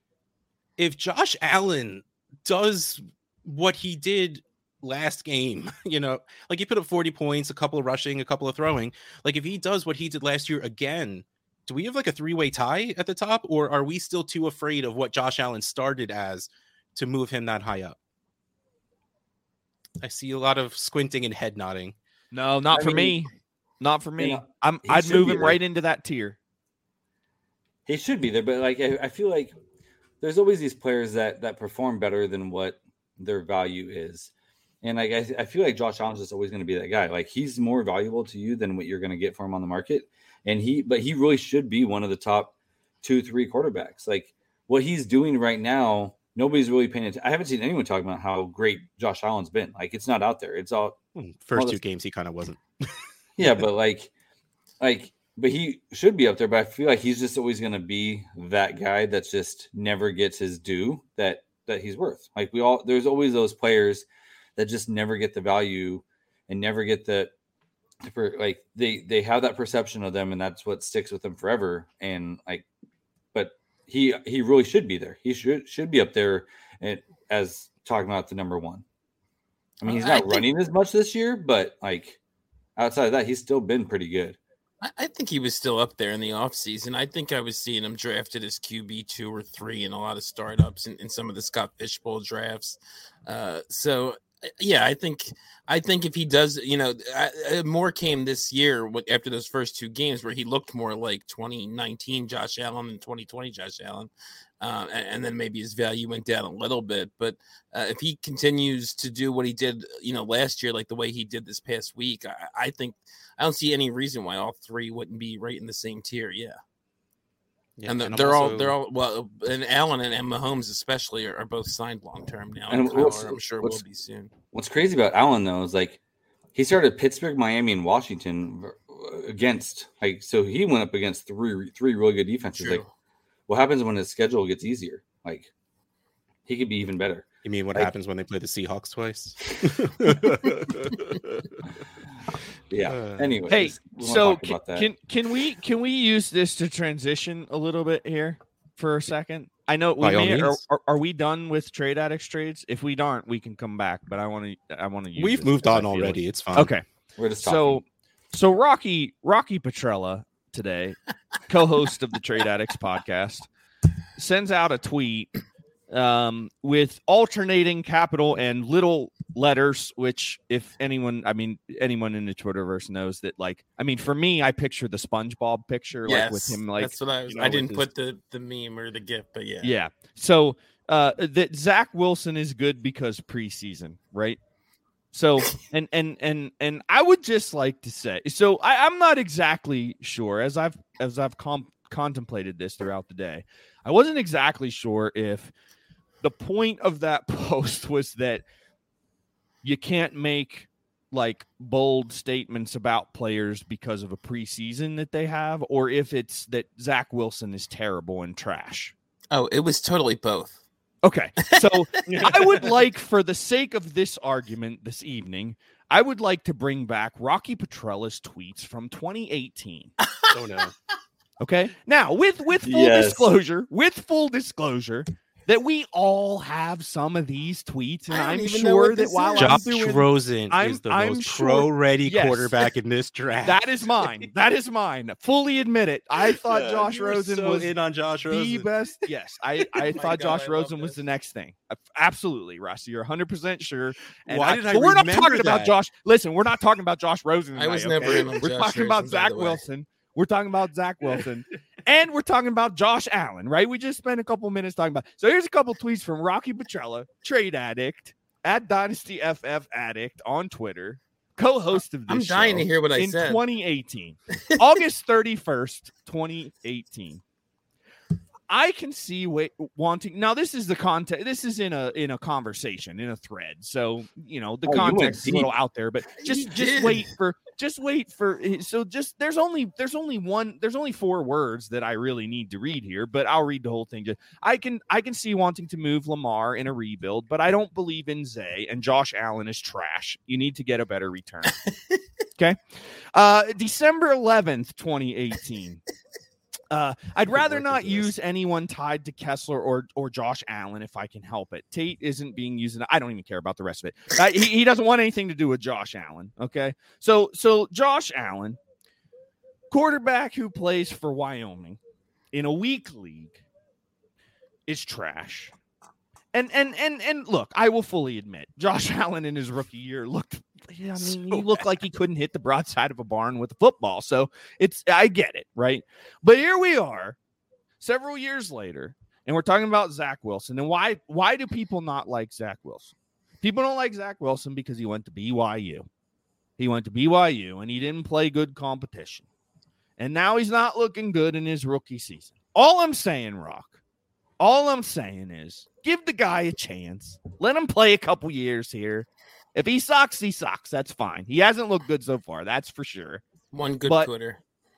if Josh Allen does what he did last game, you know, like he put up forty points, a couple of rushing, a couple of throwing. Like if he does what he did last year again, do we have like a three-way tie at the top, or are we still too afraid of what Josh Allen started as to move him that high up? I see a lot of squinting and head nodding. No, not I for mean, me. Not for me. you know, I'm he I'd should move be him there. right into that tier. He should be there, but like I, I feel like there's always these players that that perform better than what their value is. And like I, I feel like Josh Allen's just always going to be that guy. Like he's more valuable to you than what you're going to get for him on the market. And he, but he really should be one of the top two, three quarterbacks. Like what he's doing right now, nobody's really paying attention. I haven't seen anyone talking about how great Josh Allen's been. Like it's not out there. It's all First all two this, games, he kind of wasn't. yeah, but like, like, but he should be up there. But I feel like he's just always going to be that guy that's just never gets his due that that he's worth. Like we all, there's always those players that just never get the value and never get the, for like they they have that perception of them, and that's what sticks with them forever. And like, but he he really should be there. He should should be up there and, as talking about the number one. I mean, he's not think, running as much this year, but like outside of that, he's still been pretty good. I, I think he was still up there in the offseason. I think I was seeing him drafted as Q B two or three in a lot of startups and in, in some of the Scott Fishbowl drafts. Uh, so. Yeah, I think I think if he does, you know, I, more came this year after those first two games where he looked more like twenty nineteen Josh Allen than twenty twenty Josh Allen, uh, and, and then maybe his value went down a little bit. But uh, if he continues to do what he did, you know, last year, like the way he did this past week, I, I think I don't see any reason why all three wouldn't be right in the same tier. Yeah. Yeah, and, the, and they're also, all they're all well, and Allen and, and Mahomes especially are, are both signed long term now. And Kyler, I'm sure will be soon. What's crazy about Allen though is like he started Pittsburgh, Miami, and Washington against like so he went up against three three really good defenses. True. Like what happens when his schedule gets easier? Like he could be even better. You mean what like, happens when they play the Seahawks twice? Yeah. Uh, anyway, hey, so can, can can we can we use this to transition a little bit here for a second? I know we may, are, are, are we done with Trade Addicts trades? If we aren't, we can come back. But I want to I want to use. We've moved on already. Like, it's fine. Okay. We're just so so Rocky Rocky Petrella today, co-host of the Trade Addicts podcast, sends out a tweet um, with alternating capital and little letters, which if anyone, I mean, anyone in the Twitterverse knows that, like, I mean, for me, I picture the SpongeBob picture, yes, like with him, like, that's what I was, you know, I didn't his, put the, the meme or the GIF, but yeah. Yeah. So uh, that Zach Wilson is good because preseason, right? So, and, and, and, and I would just like to say, so I, I'm not exactly sure as I've, as I've com- contemplated this throughout the day, I wasn't exactly sure if the point of that post was that you can't make like bold statements about players because of a preseason that they have, or if it's that Zach Wilson is terrible and trash. Oh, it was totally both. Okay. So I would like, for the sake of this argument this evening, I would like to bring back Rocky Petrella's tweets from twenty eighteen. Oh no. Okay. Now, with with full Yes. disclosure, with full disclosure, that we all have some of these tweets, and I don't I'm even know sure what that this while is. I'm Josh doing, Rosen I'm- is the I'm most sure- pro-ready yes. quarterback in this draft. that is mine. That is mine. Fully admit it. I thought Yeah, Josh you were Rosen so was in on Josh the Rosen. best. Yes, I, I my thought God, Josh I love Rosen was this. the next thing. Absolutely, Rusty. You're one hundred percent sure. And Why did I but we're not remember talking about that? Josh. Listen, we're not talking about Josh Rosen. I was tonight, never okay? in on We're Josh talking about Rosen, by Zach the way. Wilson. We're talking about Zach Wilson. And we're talking about Josh Allen, right? We just spent a couple minutes talking about. So here's a couple tweets from Rocky Petrella, trade addict, at Dynasty F F Addict on Twitter, co-host of this I'm dying show to hear what I in said. twenty eighteen, August thirty-first, twenty eighteen. I can see wait, wanting now. This is the context. This is in a in a conversation in a thread. So you know the Oh, you went context is a little deep. out there, but just You just did. wait for just wait for. So just there's only there's only one there's only four words that I really need to read here, but I'll read the whole thing. Just I can I can see wanting to move Lamar in a rebuild, but I don't believe in Zay, and Josh Allen is trash. You need to get a better return. Okay, uh, December eleventh, twenty eighteen. Uh, I'd could rather work not with this. use anyone tied to Kessler or or Josh Allen if I can help it. Tate isn't being used. In, I don't even care about the rest of it. Uh, he, he doesn't want anything to do with Josh Allen. Okay, so so Josh Allen, quarterback who plays for Wyoming in a weak league, is trash. And and and and look, I will fully admit, Josh Allen in his rookie year looked. I mean, So he looked like he couldn't hit the broadside of a barn with a football. So it's, I get it, right? But here we are, several years later, and we're talking about Zach Wilson. And why? Why do people not like Zach Wilson? People don't like Zach Wilson because he went to B Y U. He went to B Y U and he didn't play good competition. And now he's not looking good in his rookie season. All I'm saying, Rock, all I'm saying is give the guy a chance. Let him play a couple years here. If he sucks, he sucks. That's fine. He hasn't looked good so far. That's for sure. One good But- quarter.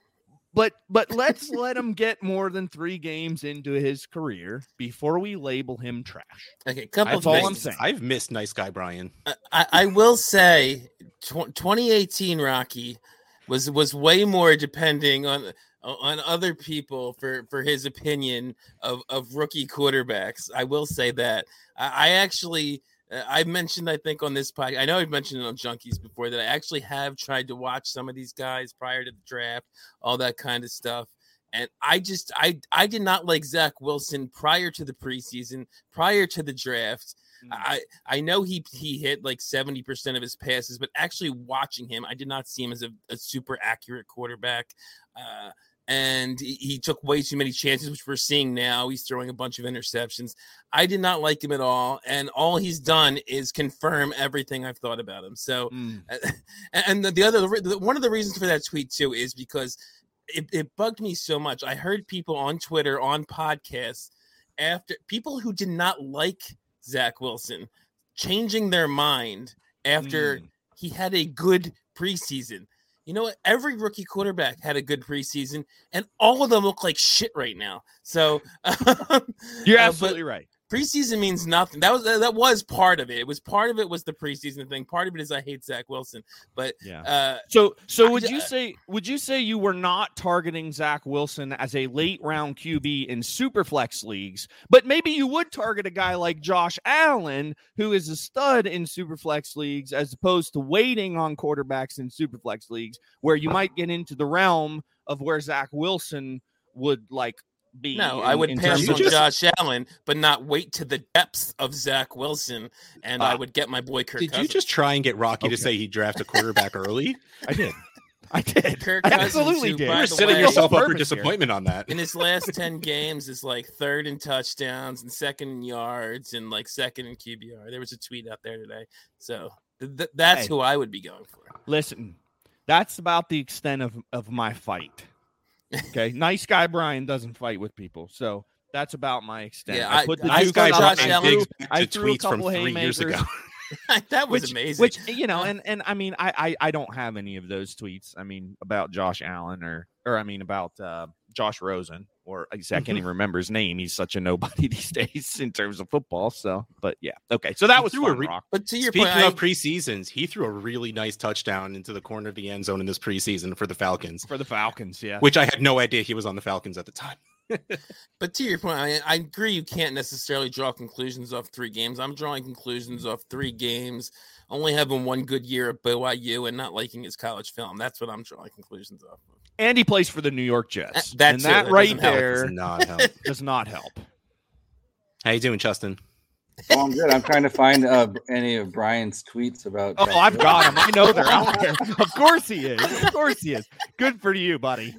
But but let's let him get more than three games into his career before we label him trash. Okay, couple That's of all things. I'm saying. I've missed nice guy Brian. I, I I will say, tw- twenty eighteen Rocky was was way more depending on on other people for for his opinion of of rookie quarterbacks. I will say that I, I actually. Uh, I mentioned, I think, on this podcast, I know I've mentioned it on Junkies before, that I actually have tried to watch some of these guys prior to the draft, all that kind of stuff. And I just, I, I did not like Zach Wilson prior to the preseason, prior to the draft. I, I know he, he hit like seventy percent of his passes, but actually watching him, I did not see him as a, a super accurate quarterback. Uh, and he, he took way too many chances, which we're seeing now. He's throwing a bunch of interceptions. I did not like him at all, and all he's done is confirm everything I've thought about him. So, Mm. and the, the other the, one of the reasons for that tweet too is because it, it bugged me so much. I heard people on Twitter, on podcasts, after people who did not like Zach Wilson changing their mind after Mm. he had a good preseason. You know what? Every rookie quarterback had a good preseason, and all of them look like shit right now. So You're uh, absolutely but right. preseason means nothing. That was that was part of it. It was part of it was the preseason thing. Part of it is I hate Zach Wilson. But Yeah. uh, So so I would ju- you say would you say you were not targeting Zach Wilson as a late round Q B in superflex leagues, but maybe you would target a guy like Josh Allen, who is a stud in superflex leagues, as opposed to waiting on quarterbacks in superflex leagues, where you might get into the realm of where Zach Wilson would like be. No, in- I would in pass terms on of- Josh Allen, but not wait to the depths of Zach Wilson, and I Uh, would get my boy Kirk Did Cousins. you just try and get Rocky Okay. to say he draft a quarterback early? I did. I did. Kirk I Cousins, absolutely who, did. by You're the setting way- yourself up for Purpose here. disappointment on that. in his last ten games is like third in touchdowns and second in yards and like second in Q B R. There was a tweet out there today. So th- th- that's Hey. who I would be going for. Listen, that's about the extent of, of my fight. Okay. Nice guy Brian doesn't fight with people. So that's about my extent. Yeah, I I- put the nice juice guy on Josh I Allen threw- digs back I to threw a tweets from couple three years ago. haymakers. that was which, amazing. Which you know, and and I mean, I, I I don't have any of those tweets. I mean, about Josh Allen or or I mean about uh, Josh Rosen or I can't even remember his name. He's such a nobody these days in terms of football. So, but yeah, okay. So that He was threw a fun, re- Rock. but to your Speaking point, of I, preseasons, he threw a really nice touchdown into the corner of the end zone in this preseason for the Falcons, For the Falcons, yeah. which I had no idea he was on the Falcons at the time. but to your point, I, I agree. You can't necessarily draw conclusions off three games. I'm drawing conclusions off three games, only having one good year at B Y U and not liking his college film. That's what I'm drawing conclusions off of. And he plays for the New York Jets. Uh, that and too. that That right doesn't help. there Does not help. does not help. How you doing, Justin? Oh, I'm good. I'm trying to find uh, any of Brian's tweets about. Oh, I've got him. I know they're out there. Of course he is. Of course he is. Good for you, buddy.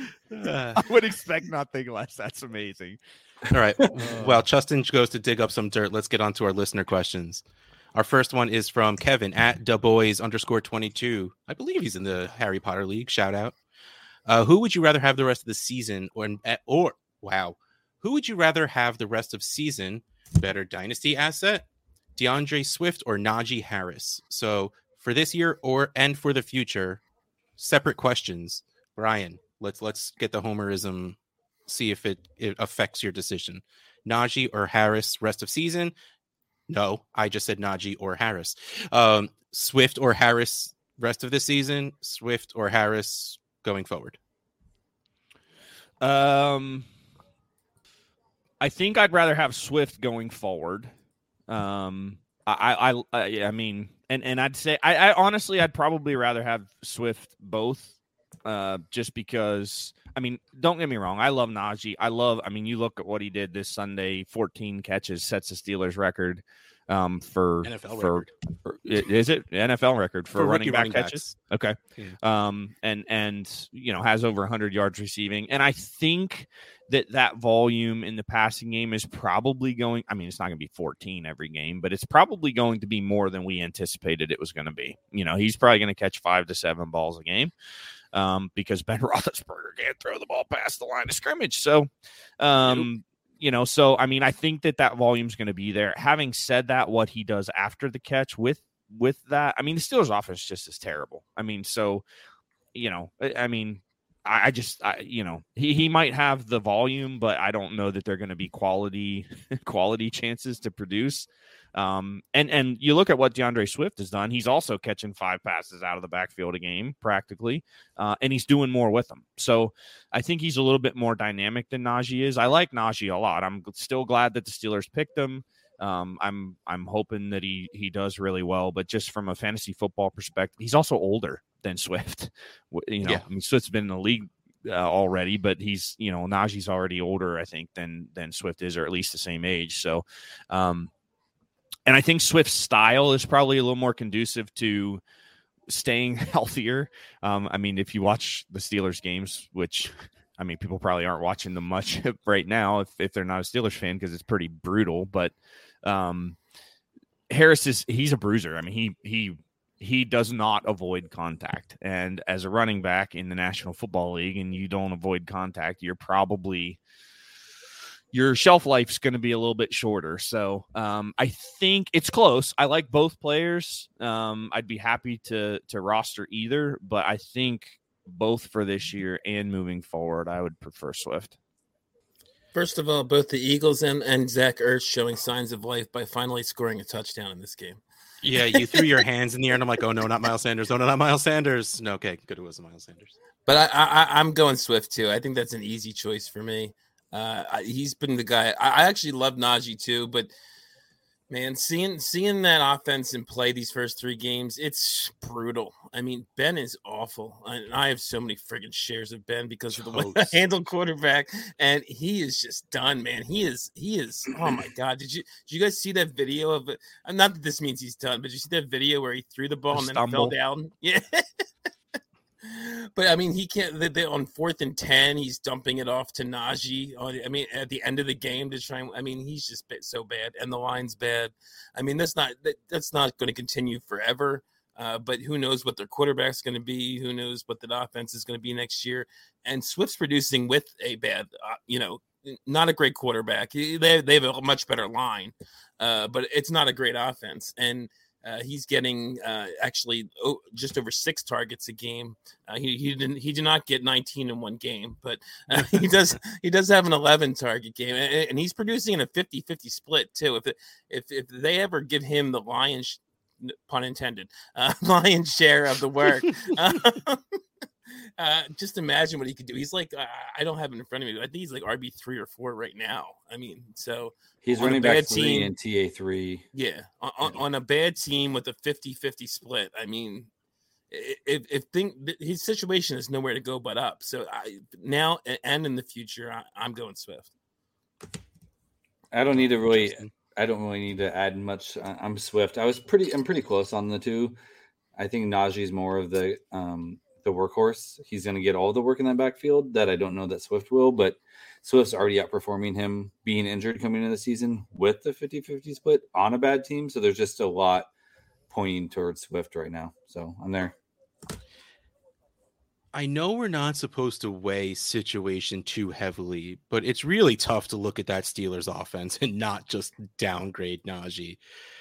Uh, I would expect nothing less. That's amazing. all right. Well, Justin goes to dig up some dirt. Let's get on to our listener questions. Our first one is from Kevin at Dubois underscore twenty-two. I believe he's in the Harry Potter League. Shout out. Uh, who would you rather have the rest of the season, or or wow, who would you rather have the rest of season? Better dynasty asset, DeAndre Swift or Najee Harris? So for this year or and for the future, separate questions. Brian, let's let's get the homerism. See if it, it affects your decision. Najee or Harris rest of season? No, I just said Najee or Harris. Um, Swift or Harris rest of the season? Swift or Harris going forward? Um, I think I'd rather have Swift going forward. Um, I, I, I, I mean, and, and I'd say, I, I honestly, I'd probably rather have Swift both. Uh, just because, I mean, don't get me wrong. I love Najee. I love, I mean, you look at what he did this Sunday, fourteen catches, sets the Steelers record um, for, N F L for, record. for- is it N F L record for, For running rookie back running catches? backs. Okay. Yeah. Um, and, and, you know, has over one hundred yards receiving. And I think that that volume in the passing game is probably going, I mean, it's not going to be fourteen every game, but it's probably going to be more than we anticipated it was going to be. You know, he's probably going to catch five to seven balls a game. Um, because Ben Roethlisberger can't throw the ball past the line of scrimmage. So, um, you know, so, I mean, I think that that volume is going to be there. Having said that, what he does after the catch with, with that, I mean, the Steelers offense just is terrible. I mean, so, you know, I, I mean, I, I just, I, you know, he, he might have the volume, but I don't know that they're going to be quality, quality chances to produce. Um, and, and you look at what DeAndre Swift has done. He's also catching five passes out of the backfield a game practically. Uh, and he's doing more with them. So I think he's a little bit more dynamic than Najee is. I like Najee a lot. I'm still glad that the Steelers picked him. Um, I'm, I'm hoping that he, he does really well, but just from a fantasy football perspective, he's also older than Swift. You know, Yeah. I mean, Swift's been in the league uh, already, but he's, you know, Najee's already older, I think, than, than Swift is, or at least the same age. So, um, and I think Swift's style is probably a little more conducive to staying healthier. Um, I mean, if you watch the Steelers games, which, I mean, people probably aren't watching them much right now if, if they're not a Steelers fan, because it's pretty brutal. But um, Harris is, he's a bruiser. I mean, he, he, he does not avoid contact. And as a running back in the National Football League and you don't avoid contact, you're probably, your shelf life's going to be a little bit shorter. So um, I think it's close. I like both players. Um, I'd be happy to to roster either, but I think both for this year and moving forward, I would prefer Swift. First of all, both the Eagles and, and Zach Ertz showing signs of life by finally scoring a touchdown in this game. Yeah, you threw your hands in the air, and I'm like, oh, no, not Miles Sanders. No, no, not Miles Sanders. No, okay, good, it wasn't Miles Sanders. But I, I, I'm going Swift, too. I think that's an easy choice for me. Uh, I, he's been the guy. I, I actually love Najee, too, but Man, seeing seeing that offense in play these first three games, it's brutal. I mean, Ben is awful. I, I have so many friggin' shares of Ben because of the way I handle quarterback, and he is just done, man. He is he is. Oh my god! Did you did you guys see that video of it? Not that this means he's done, but did you see that video where he threw the ball The and stumble. then fell down? Yeah. But I mean, he can't. They, they, on fourth and ten, he's dumping it off to Najee. On, I mean, at the end of the game to try. And, I mean, he's just been so bad, and the line's bad. I mean, that's not that, that's not going to continue forever. Uh, but who knows what their quarterback's going to be? Who knows what the offense is going to be next year? And Swift's producing with a bad, uh, you know, not a great quarterback. They they have a much better line, uh, but it's not a great offense. And Uh, he's getting uh, actually oh, just over six targets a game. Uh, he he didn't he did not get nineteen in one game, but uh, he does he does have an eleven target game, and, and he's producing in a fifty-fifty split too. If it, if if they ever give him the lion's pun intended uh, lion's share of the work. uh, Uh, just imagine what he could do. He's like, uh, I don't have it in front of me, but I think he's like R B three or four right now. I mean, so he's running back three and T A three. Yeah, on, on a bad team with a fifty-fifty split. I mean, if if think his situation is nowhere to go but up. So I now and in the future, I, I'm going Swift. I don't need to really. I don't really need to add much. I'm Swift. I was pretty. I'm pretty close on the two. I think Najee is more of the um. the workhorse. He's going to get all the work in that backfield that I don't know that Swift will, but Swift's already outperforming him being injured coming into the season with the fifty-fifty split on a bad team. So there's just a lot pointing towards Swift right now. So I'm there. I know we're not supposed to weigh situation too heavily, but it's really tough to look at that Steelers offense and not just downgrade Najee.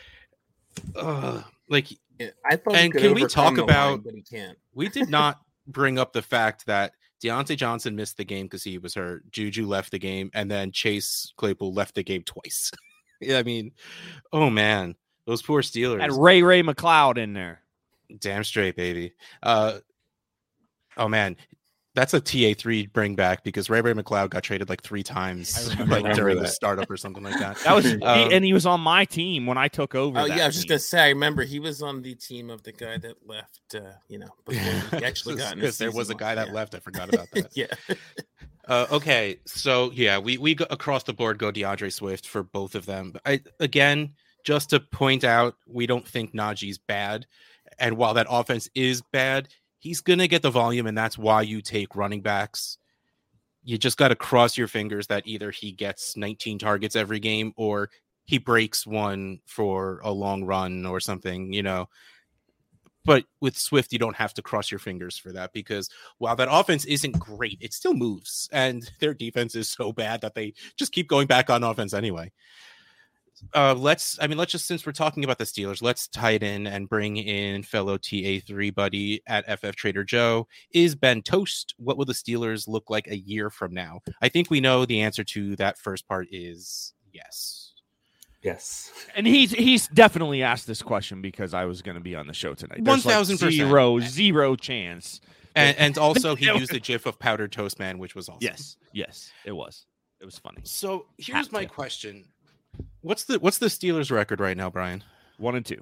Uh, like, Yeah, I thought and can we talk about? Line, but he can't. We did not bring up the fact that Deontay Johnson missed the game because he was hurt. Juju left the game, and then Chase Claypool left the game twice. Yeah, I mean, oh man, those poor Steelers. And Ray Ray McLeod in there. Damn straight, baby. Uh, oh man, that's a T A three bring back because Ray Ray McLeod got traded like three times like during the startup or something like that. That was um, he, and he was on my team when I took over. Oh that yeah, I was just team. gonna say. I remember he was on the team of the guy that left. Uh, you know, before he actually got in the because there was a season. guy that Yeah. left. I forgot about that. Yeah. Uh, okay, so yeah, we we go across the board go DeAndre Swift for both of them. I again, just to point out, we don't think Najee's bad, and while that offense is bad, he's gonna get the volume, and that's why you take running backs. You just got to cross your fingers that either he gets nineteen targets every game or he breaks one for a long run or something, you know. But with Swift, you don't have to cross your fingers for that because while that offense isn't great, it still moves. And their defense is so bad that they just keep going back on offense anyway. Uh, let's, I mean, let's just, since we're talking about the Steelers, let's tie it in and bring in fellow T A three buddy at F F Trader Joe. Is Ben toast? What will the Steelers look like a year from now? I think we know the answer to that first part is yes. Yes. And he's he's definitely asked this question because I was going to be on the show tonight. There's one thousand percent. Like zero, zero chance. And, and also, he used a gif of Powdered Toast Man, which was awesome. Yes, yes, it was. It was funny. So here's Had my to. question: What's the what's the Steelers' record right now, Brian? One and two.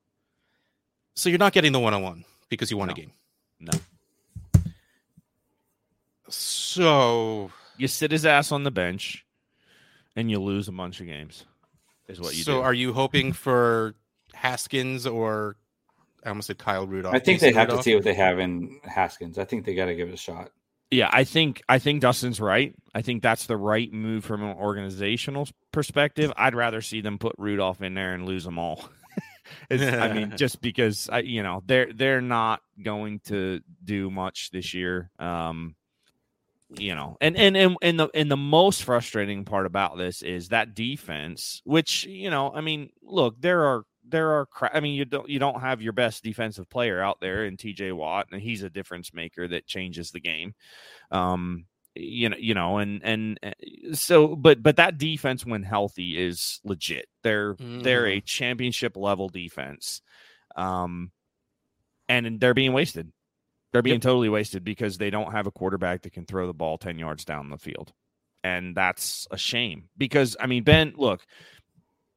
So you're not getting the one on one because you won No. a game. No. So You sit his ass on the bench, and you lose a bunch of games. Is what you so do. are you hoping for Haskins or I almost said Kyle Rudolph? I think Jason they have to Rudolph? see what they have in Haskins. I think they got to give it a shot. Yeah, I think I think Dustin's right. I think that's the right move from an organizational perspective. I'd rather see them put Rudolph in there and lose them all. It's- I mean, just because I, you know, they're they're not going to do much this year. Um, you know, and and and and the and the most frustrating part about this is that defense, which, you know, I mean, look, there are there are cra- I mean, you don't you don't have your best defensive player out there in T J Watt, and he's a difference maker that changes the game. Um, you know, you know, and and uh, so, but but that defense, when healthy, is legit. They're they're a championship level defense, um, and they're being wasted. They're being Yep. totally wasted because they don't have a quarterback that can throw the ball ten yards down the field, and that's a shame. Because I mean, Ben, look,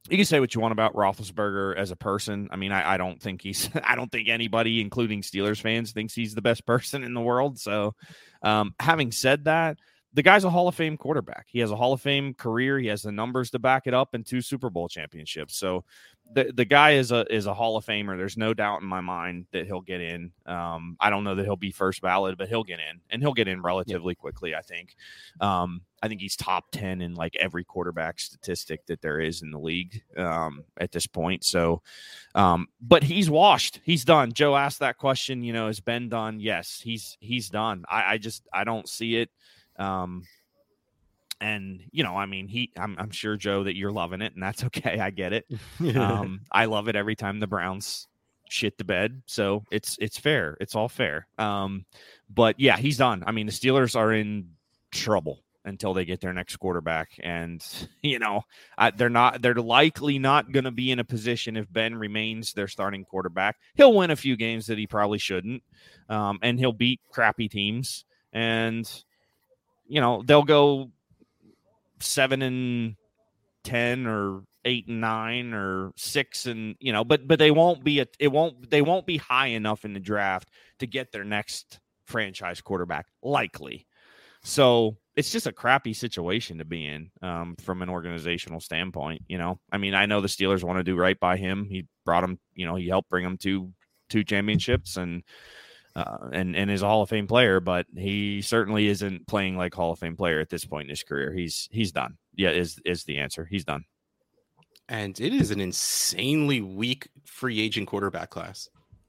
You can say what you want about Roethlisberger as a person. I mean, I, I don't think he's, I don't think anybody, including Steelers fans, thinks he's the best person in the world. So, um, having said that, the guy's a Hall of Fame quarterback. He has a Hall of Fame career. He has the numbers to back it up, and two Super Bowl championships. So the the guy is a is a Hall of Famer. There's no doubt in my mind that he'll get in. Um, I don't know that he'll be first ballot, but he'll get in, and he'll get in relatively quickly, I think. Um, I think he's top ten in like every quarterback statistic that there is in the league um, at this point. So, um, but he's washed. He's done. Joe asked that question. You know, has Ben done? Yes, he's he's done. I, I just I don't see it. Um, and you know, I mean, he, I'm, I'm sure Joe that you're loving it, and that's okay. I get it. Um, I love it every time the Browns shit the bed. So it's, it's fair. It's all fair. Um, but yeah, he's done. I mean, the Steelers are in trouble until they get their next quarterback. And, you know, I, they're not, they're likely not going to be in a position if Ben remains their starting quarterback. He'll win a few games that he probably shouldn't. Um, and he'll beat crappy teams. And, you know, they'll go seven and ten or eight and nine or six and, you know, but, but they won't be, a, it won't, they won't be high enough in the draft to get their next franchise quarterback, likely. So it's just a crappy situation to be in um, from an organizational standpoint. You know, I mean, I know the Steelers want to do right by him. He brought him, you know, he helped bring him to two championships and, Uh, and and is a Hall of Fame player, but he certainly isn't playing like Hall of Fame player at this point in his career. He's he's done. Yeah, is is the answer. He's done. And it is an insanely weak free agent quarterback class.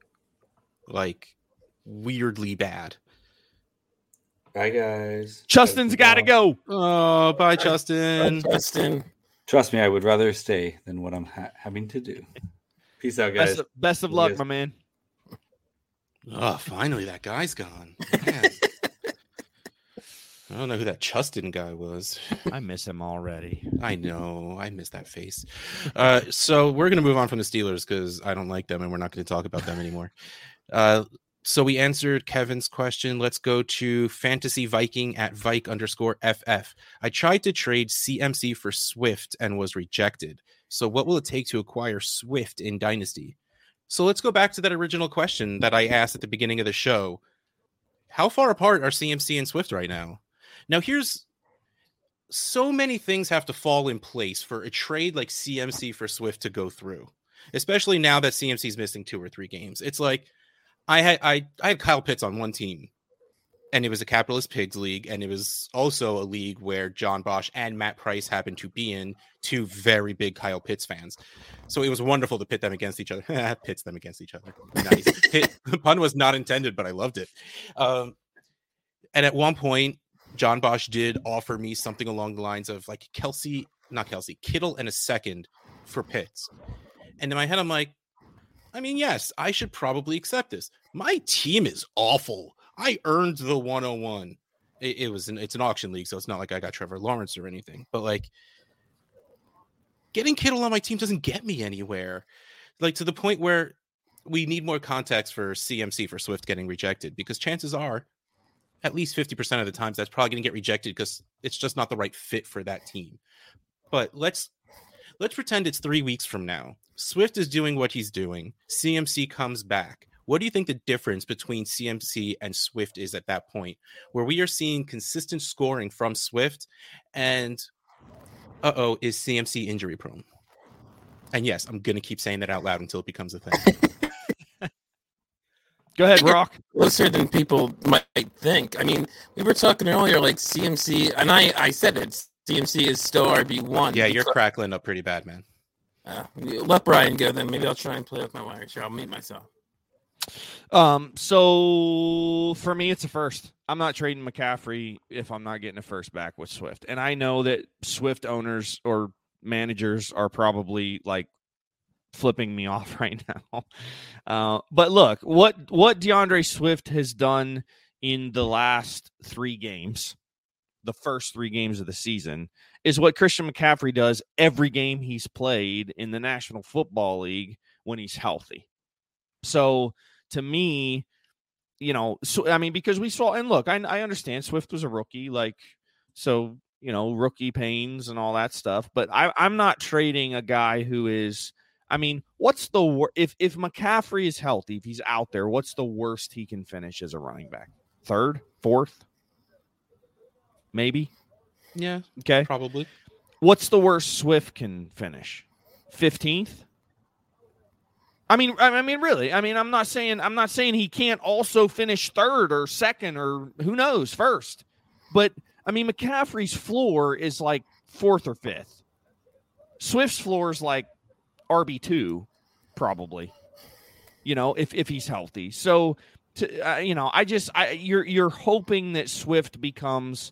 Like weirdly bad. Bye, guys. Justin's got to go. Oh, bye, Justin. Bye, Justin. Trust me, I would rather stay than what I'm ha- having to do. Peace out, guys. Best of, best of luck, Yes. my man. Oh, finally, that guy's gone. Man. I don't know who that Justin guy was. I miss him already. I know. I miss that face. Uh, so we're going to move on from the Steelers because I don't like them and we're not going to talk about them anymore. Uh, so we answered Kevin's question. Let's go to Fantasy Viking at Vike underscore F F. I tried to trade C M C for Swift and was rejected. So what will it take to acquire Swift in Dynasty? So let's go back to that original question that I asked at the beginning of the show. How far apart are C M C and Swift right now? Now, here's so many things have to fall in place for a trade like C M C for Swift to go through, especially now that C M C is missing two or three games. It's like I had I, I had Kyle Pitts on one team, and it was a Capitalist Pigs league, and it was also a league where John Bosch and Matt Price happened to be in, two very big Kyle Pitts fans. So it was wonderful to pit them against each other. Pits them against each other. Nice. Pit, the pun was not intended, but I loved it. Um, and at one point, John Bosch did offer me something along the lines of like Kelsey, not Kelsey, Kittle and a second for Pitts. And in my head, I'm like, I mean, yes, I should probably accept this. My team is awful. I earned the one oh one. It, it was an, it's an auction league, so it's not like I got Trevor Lawrence or anything. But like, getting Kittle on my team doesn't get me anywhere. Like to the point where we need more context for C M C for Swift getting rejected, because chances are at least fifty percent of the times that's probably going to get rejected because it's just not the right fit for that team. But let's let's pretend it's three weeks from now. Swift is doing what he's doing. C M C comes back. What do you think the difference between C M C and Swift is at that point, where we are seeing consistent scoring from Swift and uh-oh, is C M C injury prone? And yes, I'm going to keep saying that out loud until it becomes a thing. Go ahead, Rock. Closer than people might think. I mean, we were talking earlier, like C M C, and I, I said it. C M C is still R B one. Yeah, you're crackling up pretty bad, man. Uh, let Brian go then. Maybe I'll try and play with my wires here. I'll mute myself. Um, so for me, it's a first. I'm not trading McCaffrey if I'm not getting a first back with Swift. And I know that Swift owners or managers are probably like flipping me off right now. Uh, but look, what, what DeAndre Swift has done in the last three games, the first three games of the season, is what Christian McCaffrey does every game he's played in the National Football League when he's healthy. So to me, you know, so I mean, because we saw, and look, I, I understand Swift was a rookie, like, so, you know, rookie pains and all that stuff. But I, I'm not trading a guy who is, I mean, what's the wor- if if McCaffrey is healthy, if he's out there, what's the worst he can finish as a running back? Third, fourth, maybe. Yeah, Okay, probably. What's the worst Swift can finish? fifteenth. I mean, I mean, really. I mean, I'm not saying I'm not saying he can't also finish third or second or who knows first, but I mean, McCaffrey's floor is like fourth or fifth. Swift's floor is like R B two, probably. You know, if if he's healthy. So, to, uh, you know, I just I you're you're hoping that Swift becomes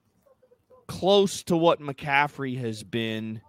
close to what McCaffrey has been.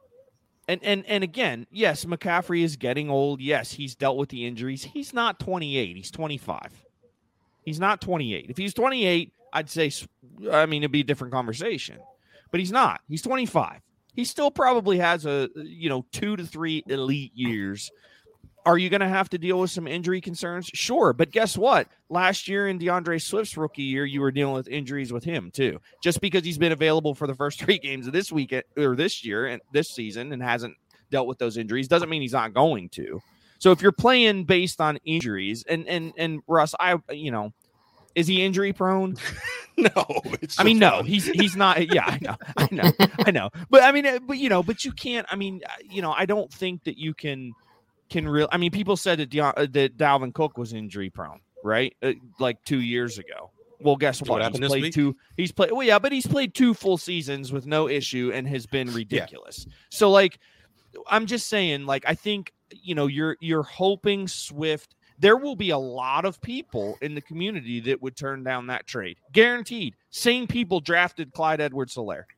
And and and again, yes, McCaffrey is getting old. Yes, he's dealt with the injuries. He's not twenty-eight. He's twenty-five. He's not twenty-eight. If he's twenty-eight, I'd say, I mean, it'd be a different conversation. But he's not. He's twenty-five. He still probably has a, you know, two to three elite years. Are you going to have to deal with some injury concerns? Sure. But guess what? Last year in DeAndre Swift's rookie year, you were dealing with injuries with him too. Just because he's been available for the first three games of this week or this year and this season and hasn't dealt with those injuries doesn't mean he's not going to. So if you're playing based on injuries and, and, and Russ, I, you know, is he injury prone? No. It's I mean, no, fun. he's, he's not. Yeah, I know. I know. I know. But I mean, but you know, but you can't, I mean, you know, I don't think that you can, Can real? I mean, people said that, De- uh, that Dalvin Cook was injury prone, right? Uh, like two years ago. Well, guess what? What He's happened this played week? two. He's played. Well, yeah, but he's played two full seasons with no issue and has been ridiculous. So, like, I'm just saying, like, I think you know, you're you're hoping Swift. There will be a lot of people in the community that would turn down that trade, guaranteed. Same people drafted Clyde Edwards-Helaire.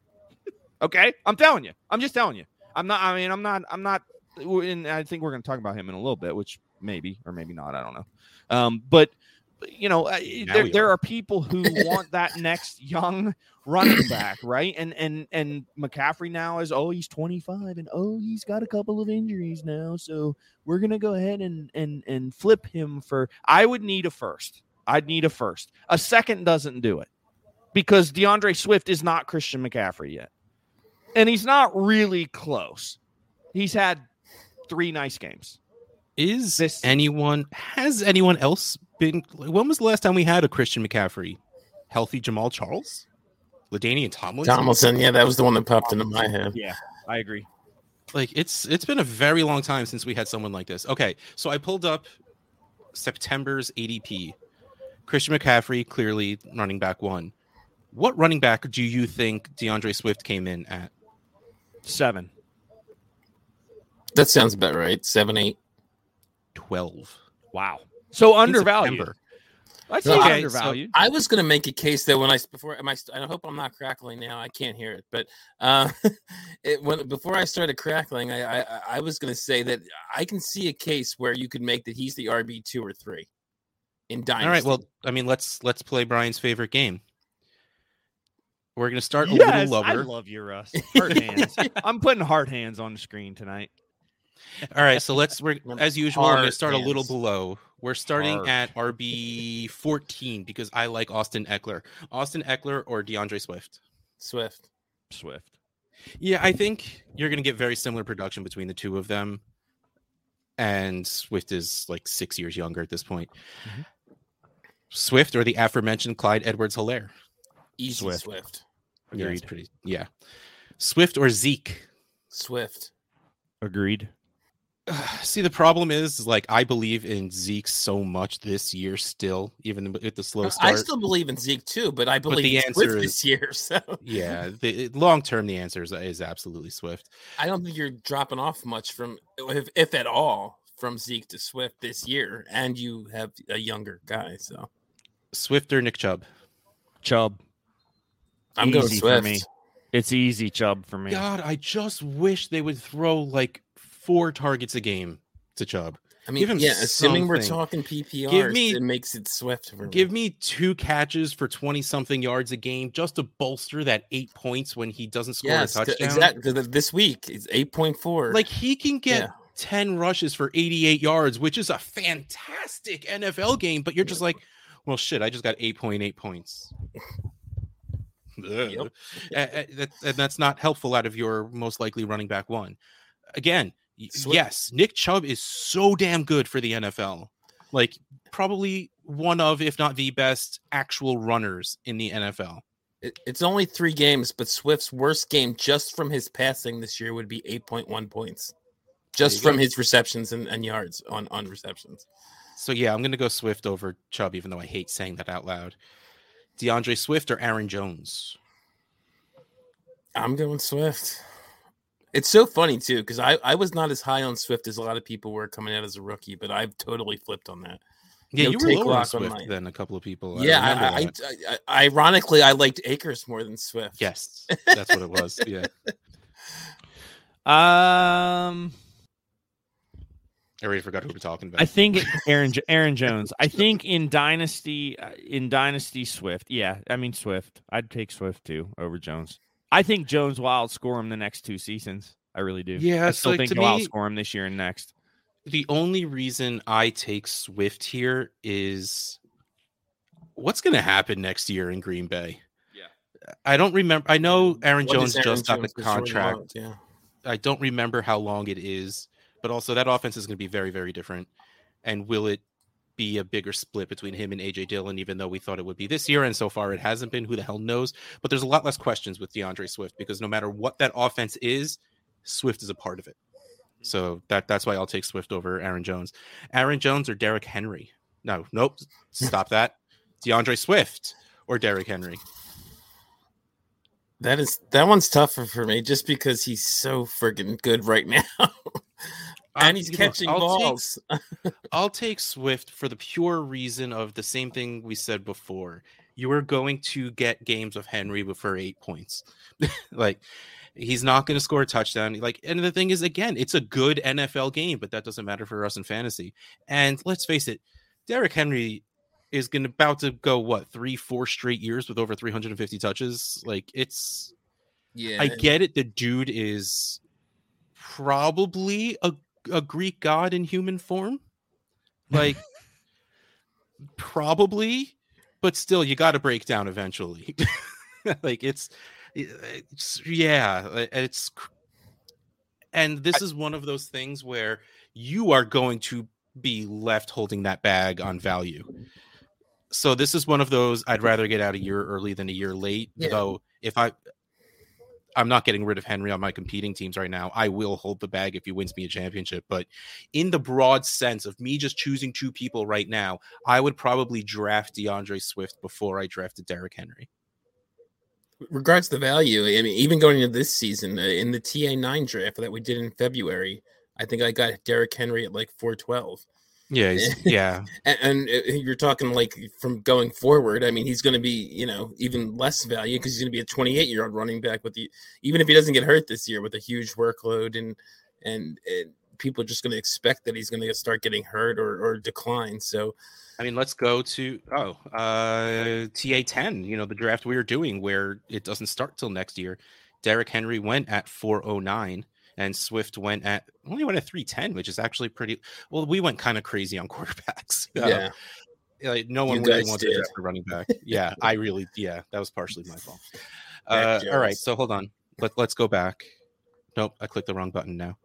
Okay, I'm telling you. I'm just telling you. I'm not. I mean, I'm not. I'm not. And I think we're going to talk about him in a little bit, which maybe or maybe not. I don't know. Um, but, you know, there, there are. are people who want that next young running back, right? And and and McCaffrey now is, oh, he's twenty-five and, oh, he's got a couple of injuries now. So we're going to go ahead and, and, and flip him for – I would need a first. I'd need a first. A second doesn't do it because DeAndre Swift is not Christian McCaffrey yet. And he's not really close. He's had three nice games. Is This- anyone has anyone else been? When was the last time we had a Christian McCaffrey? Healthy Jamal Charles, LaDainian Tomlinson. Tomlinson, yeah, that was the one that popped into my head. Yeah, I agree. Like it's it's been a very long time since we had someone like this. Okay, so I pulled up September's A D P. Christian McCaffrey, clearly running back one. What running back do you think DeAndre Swift came in at? Seven. That sounds about right. Seven, eight. Twelve. Wow. So In undervalued. September. I'd say Okay, undervalued. I was going to make a case that when I before am I, I hope I'm not crackling now. I can't hear it, but uh, it, when before I started crackling, I I, I was going to say that I can see a case where you could make that he's the R B two or three in Dynasty. All right. Well, I mean, let's let's play Brian's favorite game. We're gonna start a Yes, little I lower. love you, Russ. Hard hands. I'm putting hard hands on the screen tonight. All right, so let's we're as usual. I'm gonna Hard start a little hands. below. We're starting Hard. at R B fourteen because I like Austin Eckler. Austin Eckler or DeAndre Swift. Swift. Swift. Yeah, I think you're gonna get very similar production between the two of them. And Swift is like six years younger at this point. Mhm. Swift or the aforementioned Clyde Edwards-Helaire. Easy Swift. Swift. Yeah, it's Agreed. pretty. Yeah, Swift or Zeke. Swift. Agreed. See, the problem is, like, I believe in Zeke so much this year still, even with the slow I start. still believe in Zeke too, but I believe the in answer Swift is- this year. So Yeah, the long term, the answer is, is absolutely Swift. I don't think you're dropping off much from, if, if at all, from Zeke to Swift this year, and you have a younger guy. So Swift or Nick Chubb? Chubb. I'm going Easy Swift. for me. It's easy, Chubb, for me. God, I just wish they would throw like four targets a game to Chubb. I mean, Give him yeah, assuming we're something. talking P P R, Give me- it makes it Swift. For Give me two catches for twenty something yards a game just to bolster that eight points when he doesn't score yes, a touchdown. exactly. Because this week it's eight point four. Like he can get Yeah. ten rushes for eighty-eight yards, which is a fantastic N F L game, but you're just like, well, shit, I just got eight point eight points. Yep. and, and, and that's not helpful out of your most likely running back one. Again, Swift. Yes, Nick Chubb is so damn good for the N F L. Like, probably one of, if not the best, actual runners in the N F L. It, it's only three games, but Swift's worst game just from his passing this year would be eight point one points. Just from go. his receptions and, and yards on, on receptions. So, yeah, I'm going to go Swift over Chubb, even though I hate saying that out loud. DeAndre Swift or Aaron Jones? I'm going Swift. It's so funny, too, because I, I was not as high on Swift as a lot of people were coming out as a rookie, but I've totally flipped on that. Yeah, no you were lower on Swift on than a couple of people. Yeah, I I, I, I, ironically, I liked Akers more than Swift. Yes, that's what it was. Yeah. Um, I already forgot who we're talking about. I think Aaron Aaron Jones. I think in Dynasty, in Dynasty Swift. Yeah, I mean Swift. I'd take Swift too over Jones. I think Jones will outscore him the next two seasons. I really do. Yeah, I still so think to he'll me, outscore him this year and next. The only reason I take Swift here is what's going to happen next year in Green Bay. Yeah, I don't remember. I know Aaron what Jones Aaron just got Jones the contract. Out, yeah. I don't remember how long it is, but also that offense is going to be very, very different. And will it be a bigger split between him and A J Dillon, even though we thought it would be this year, and so far it hasn't been? Who the hell knows? But there's a lot less questions with DeAndre Swift because no matter what that offense is, Swift is a part of it. So that that's why I'll take Swift over Aaron Jones. Aaron Jones or Derrick Henry? No, nope. Stop that. DeAndre Swift or Derrick Henry? That is that one's tougher for me just because he's so freaking good right now. And he's catching I'll balls. Take, I'll take Swift for the pure reason of the same thing we said before. You are going to get games of Henry for eight points. Like, he's not going to score a touchdown. Like, and the thing is, again, it's a good N F L game, but that doesn't matter for us in fantasy. And let's face it, Derrick Henry is going to about to go what three, four straight years with over three hundred fifty touches. Like, it's, yeah, I get it. The dude is probably a a Greek god in human form, like probably, but still, you got to break down eventually. Like it's, it's, yeah, it's, and this is one of those things where you are going to be left holding that bag on value. So this is one of those, I'd rather get out a year early than a year late. Yeah. Though if I, I'm not getting rid of Henry on my competing teams right now. I will hold the bag if he wins me a championship. But in the broad sense of me just choosing two people right now, I would probably draft DeAndre Swift before I drafted Derrick Henry. Regards to value, I mean, even going into this season, uh, in the T A nine draft that we did in February, I think I got Derrick Henry at like four twelve. Yeah, yeah. and, and you're talking like from going forward. I mean, he's going to be, you know, even less value because he's going to be a twenty-eight year old running back with the, even if he doesn't get hurt this year with a huge workload, and and, and people are just going to expect that he's going to start getting hurt or, or decline. So, I mean, let's go to oh uh, T A ten. You know, the draft we were doing where it doesn't start till next year. Derrick Henry went at four oh nine. And Swift went at only went at three ten, which is actually pretty. Well, we went kind of crazy on quarterbacks. Yeah, uh, like no one you really wants to draft a running back. Yeah, I really. Yeah, that was partially my fault. Uh, all right, so hold on. Let Let's go back. Nope, I clicked the wrong button now.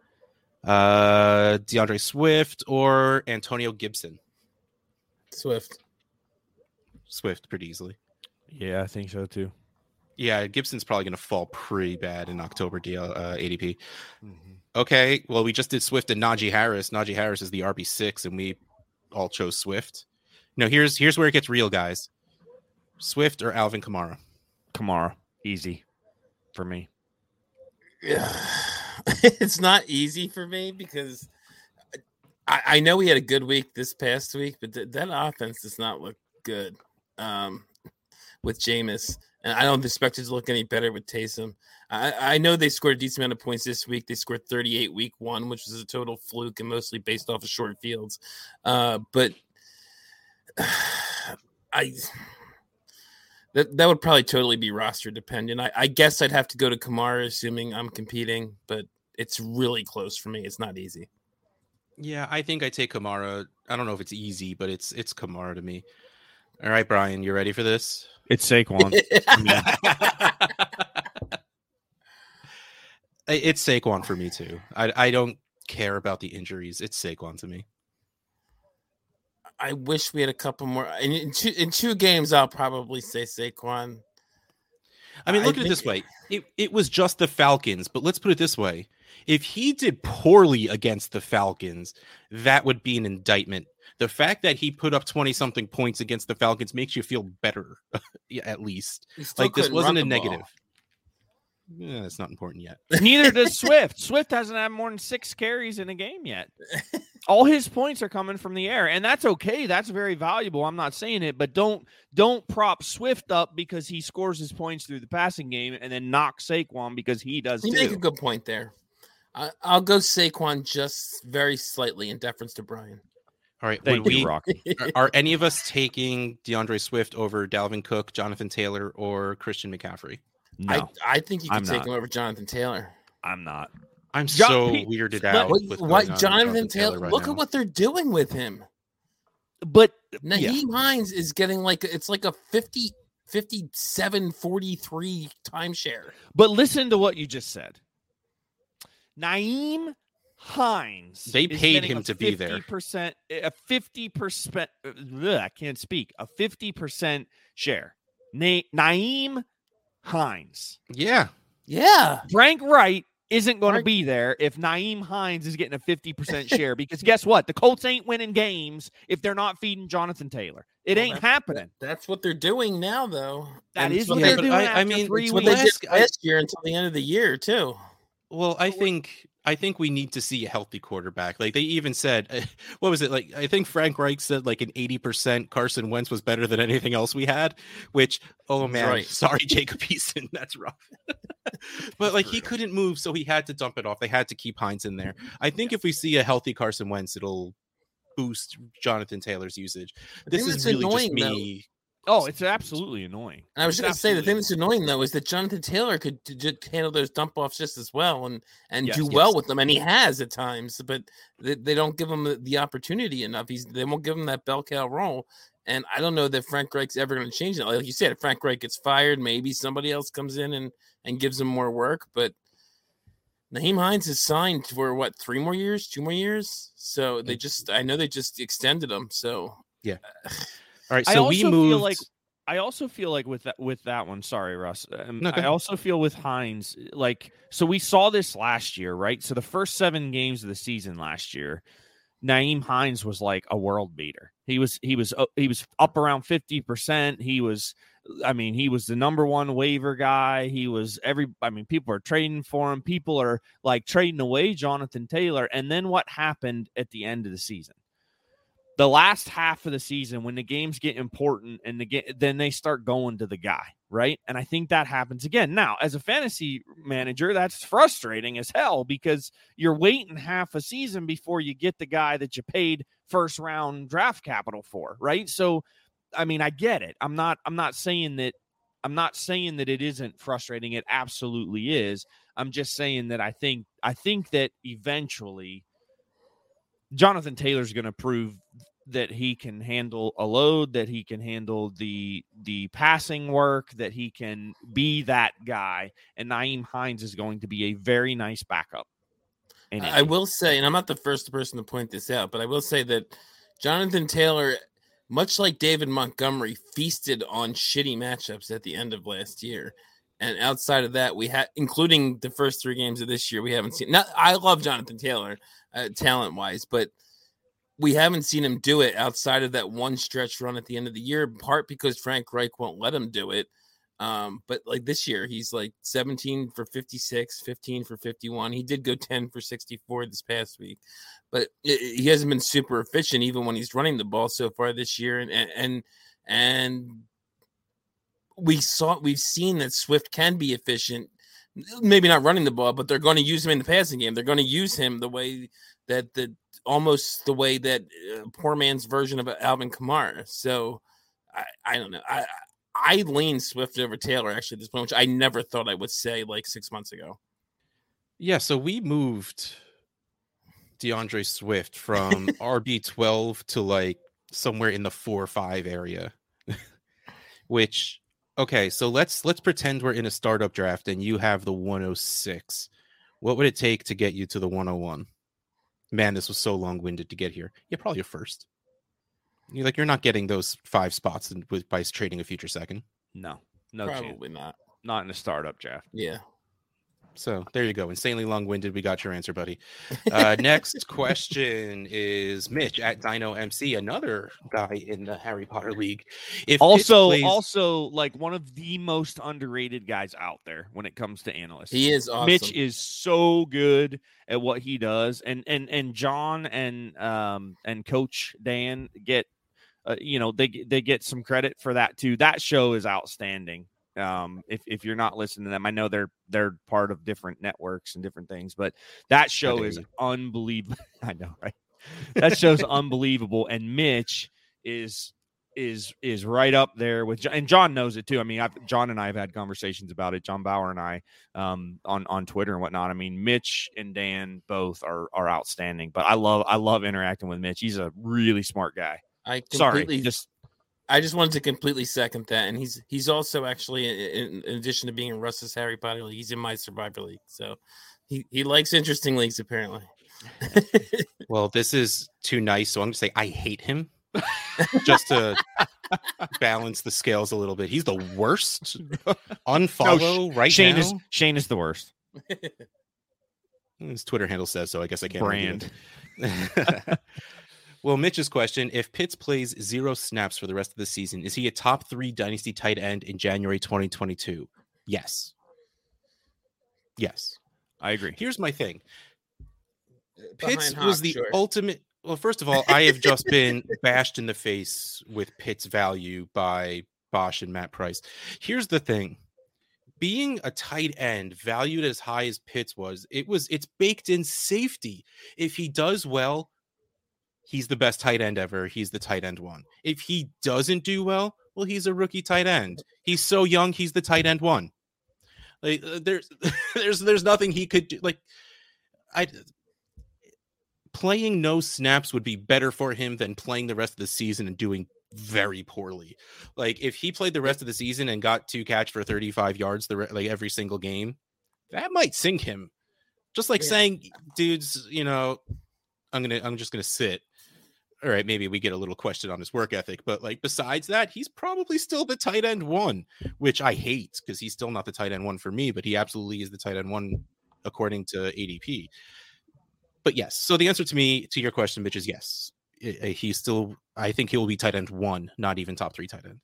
Uh, DeAndre Swift or Antonio Gibson? Swift. Swift, pretty easily. Yeah, I think so too. Yeah, Gibson's probably going to fall pretty bad in October D L, uh, A D P. Mm-hmm. Okay, well, we just did Swift and Najee Harris. Najee Harris is the R B six, and we all chose Swift. No, here's here's where it gets real, guys. Swift or Alvin Kamara? Kamara, easy for me. Yeah, it's not easy for me because I, I know we had a good week this past week, but th- that offense does not look good um, with Jameis. And I don't expect it to look any better with Taysom. I, I know they scored a decent amount of points this week. They scored thirty-eight week one, which was a total fluke and mostly based off of short fields. Uh, but I that that would probably totally be roster dependent. I, I guess I'd have to go to Kamara, assuming I'm competing, but it's really close for me. It's not easy. Yeah, I think I take Kamara. I don't know if it's easy, but it's it's Kamara to me. All right, Brian, you ready for this? It's Saquon. It's Saquon for me too. I I don't care about the injuries. It's Saquon to me. I wish we had a couple more. In, in, two, in two games, I'll probably say Saquon. I mean, look I at it think- this way. It, it was just the Falcons, but let's put it this way. If he did poorly against the Falcons, that would be an indictment. The fact that he put up twenty-something points against the Falcons makes you feel better, at least. He still Like, this couldn't wasn't run a the ball. negative. Yeah, that's not important yet. Neither does Swift. Swift hasn't had more than six carries in a game yet. All his points are coming from the air, and that's okay. That's very valuable. I'm not saying it, but don't don't prop Swift up because he scores his points through the passing game, and then knock Saquon because he does You too. make a good point there. I, I'll go Saquon just very slightly in deference to Brian. All right. Thank would you, we, Rock. are, are any of us taking DeAndre Swift over Dalvin Cook, Jonathan Taylor, or Christian McCaffrey? No, I, I think you I'm can take not. him over Jonathan Taylor. I'm not. I'm Jo- so Pete, weirded let- out. What, with what going on with Jonathan Taylor? right look now. at what they're doing with him. But Naheem yeah. Hines is getting like it's like a fifty, fifty-seven, forty-three timeshare. But listen to what you just said. Naeem Hines. They is paid getting him a to be there. fifty percent, a fifty percent. Ugh, I can't speak. A fifty percent share. Na- Naeem Hines. Yeah. Yeah. Frank Wright isn't going to Frank- be there if Naeem Hines is getting a fifty percent share because guess what? The Colts ain't winning games if they're not feeding Jonathan Taylor. It Well, ain't that's- happening. That's what they're doing now, though. That And is it's what they- they're but doing I- I after mean, three It's weeks. what they did Last- I- last year until the end of the year, too. Well, I think I think we need to see a healthy quarterback. Like they even said, what was it? Like I think Frank Reich said like an eighty percent Carson Wentz was better than anything else we had. Which, oh That's man, right. sorry, Jacob Eason, that's rough. But like he couldn't move, so he had to dump it off. They had to keep Hines in there. I think if we see a healthy Carson Wentz, it'll boost Jonathan Taylor's usage. The This thing is that's really just annoying, though- me. Oh, it's absolutely annoying. And I was It's going to say the thing absolutely that's annoying though is that Jonathan Taylor could d- just handle those dump offs just as well and and Yes, do yes. well with them, and he has at times, but they, they don't give him the, the opportunity enough. He's they won't give him that bell cow role, and I don't know that Frank Reich's ever going to change that. Like you said, if Frank Reich gets fired, maybe somebody else comes in and and gives him more work. But Naeem Hines is signed for what three more years, two more years. So they just I know they just extended him. So All right, I so also we feel moved. like I also feel like with that with that one, sorry, Russ. Um, No, go I ahead. also feel with Hines, like so we saw this last year, right? So the first seven games of the season last year, Naeem Hines was like a world beater. He was he was uh, he was up around fifty percent. He was, I mean, he was the number one waiver guy. He was every. I mean, people are trading for him. People are like trading away Jonathan Taylor. And then what happened at the end of the season? The last half of the season, when the games get important and the ga- then they start going to the guy, right? And I think that happens again. Now, as a fantasy manager, that's frustrating as hell because you're waiting half a season before you get the guy that you paid first round draft capital for, right? So, I mean, I get it. I'm not. I'm not saying that. I'm not saying that it isn't frustrating. It absolutely is. I'm just saying that I think. I think that eventually, Jonathan Taylor's going to prove that he can handle a load, that he can handle the the passing work, that he can be that guy. And Naeem Hines is going to be a very nice backup. And I will say, and I'm not the first person to point this out, but I will say that Jonathan Taylor, much like David Montgomery, feasted on shitty matchups at the end of last year. And outside of that, we had, including the first three games of this year, we haven't seen. Not, I love Jonathan Taylor, uh, talent wise, but we haven't seen him do it outside of that one stretch run at the end of the year, in part because Frank Reich won't let him do it. Um, but like this year, he's like seventeen for fifty-six, fifteen for fifty-one. He did go ten for sixty-four this past week, but it, he hasn't been super efficient even when he's running the ball so far this year. And, and, and, and we saw, we've seen that Swift can be efficient, maybe not running the ball, but they're going to use him in the passing game. They're going to use him the way that the, almost the way that uh, poor man's version of Alvin Kamara. So I, I don't know. I, I lean Swift over Taylor actually at this point, which I never thought I would say like six months ago. Yeah, so we moved DeAndre Swift from R B twelve to like somewhere in the four or five area, which Okay, so let's let's pretend we're in a startup draft and you have the one oh six. What would it take to get you to the one oh one? Man, this was so long-winded to get here. Yeah, probably a first. You're like you're not getting those five spots in, with by trading a future second. No, no, Probably chance. not. Not in a startup draft. Yeah. So there you go. Insanely long-winded. We got your answer, buddy. Uh, next question is Mitch at Dino M C, another guy in the Harry Potter League. If Also, Pitts plays- also like one of the most underrated guys out there when it comes to analysts. He is awesome. Mitch is so good at what he does, and and and John and um and Coach Dan get, uh, you know, they they get some credit for that too. That show is outstanding. Um, if if you're not listening to them, I know they're they're part of different networks and different things, but that show is unbelievable. I know, right? That show's unbelievable, and Mitch is is is right up there with, and John knows it too. I mean, I've, John and I have had conversations about it. John Bauer and I, um, on on Twitter and whatnot. I mean, Mitch and Dan both are are outstanding. But I love I love interacting with Mitch. He's a really smart guy. I Sorry, completely just I just wanted to completely second that, and he's he's also actually, in, in addition to being in Russ's Harry Potter League, he's in my Survivor League. So he, he likes interesting leagues apparently. Well, this is too nice, so I'm gonna say I hate him, just to balance the scales a little bit. He's the worst. Unfollow no, right Shane now. is Shane is the worst. His Twitter handle says so. I guess I can't Brand. Well, Mitch's question: if Pitts plays zero snaps for the rest of the season, is he a top three dynasty tight end in January twenty twenty-two? Yes. Yes. I agree. Here's my thing. Behind Pitts Hawk, was the sure. ultimate. Well, first of all, I have just been bashed in the face with Pitts' value by Bosch and Matt Price. Here's the thing. Being a tight end valued as high as Pitts was, it was it's baked in safety. If he does well, he's the best tight end ever. He's the tight end one. If he doesn't do well, well, he's a rookie tight end. He's so young, he's the tight end one. Like uh, there's there's there's nothing he could do. Like I playing no snaps would be better for him than playing the rest of the season and doing very poorly. Like if he played the rest of the season and got two catch for thirty-five yards the re- like every single game, that might sink him. Just like Yeah. saying, dudes, you know, I'm gonna I'm just gonna sit. All right, maybe we get a little question on his work ethic, but like besides that, he's probably still the tight end one, which I hate because he's still not the tight end one for me, but he absolutely is the tight end one according to A D P. But yes, so the answer to me to your question, Mitch, is yes. I- I- He's still, I think he will be tight end one, not even top three tight end.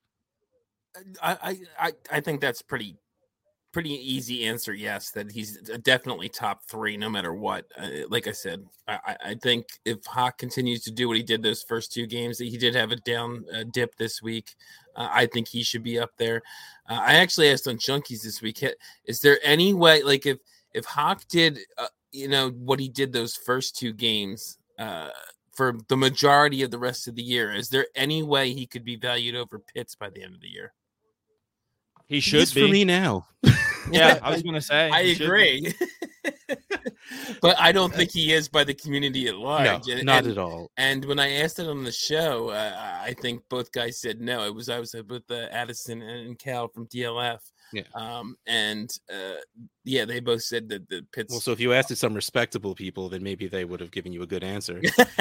I, I I I think that's pretty pretty easy answer. Yes, that he's definitely top three, no matter what. Uh, like I said, I, I- I think if Hawk continues to do what he did those first two games, that he did have a down uh, dip this week. Uh, I think he should be up there. Uh, I actually asked on Junkies this week, "Hey, is there any way, like if if Hawk did, uh, you know, what he did those first two games uh, for the majority of the rest of the year, is there any way he could be valued over Pitts by the end of the year?" He He should is be. for me now. Yeah, I was gonna say. I he should be. agree. But I don't think he is by the community at No, large. And- not and, at all. And when I asked it on the show, uh, I think both guys said no. It was I was with uh, Addison and Cal from D L F. Yeah. Um, and uh, yeah, they both said that the Pitts. Well, so if you asked it some respectable people, then maybe they would have given you a good answer.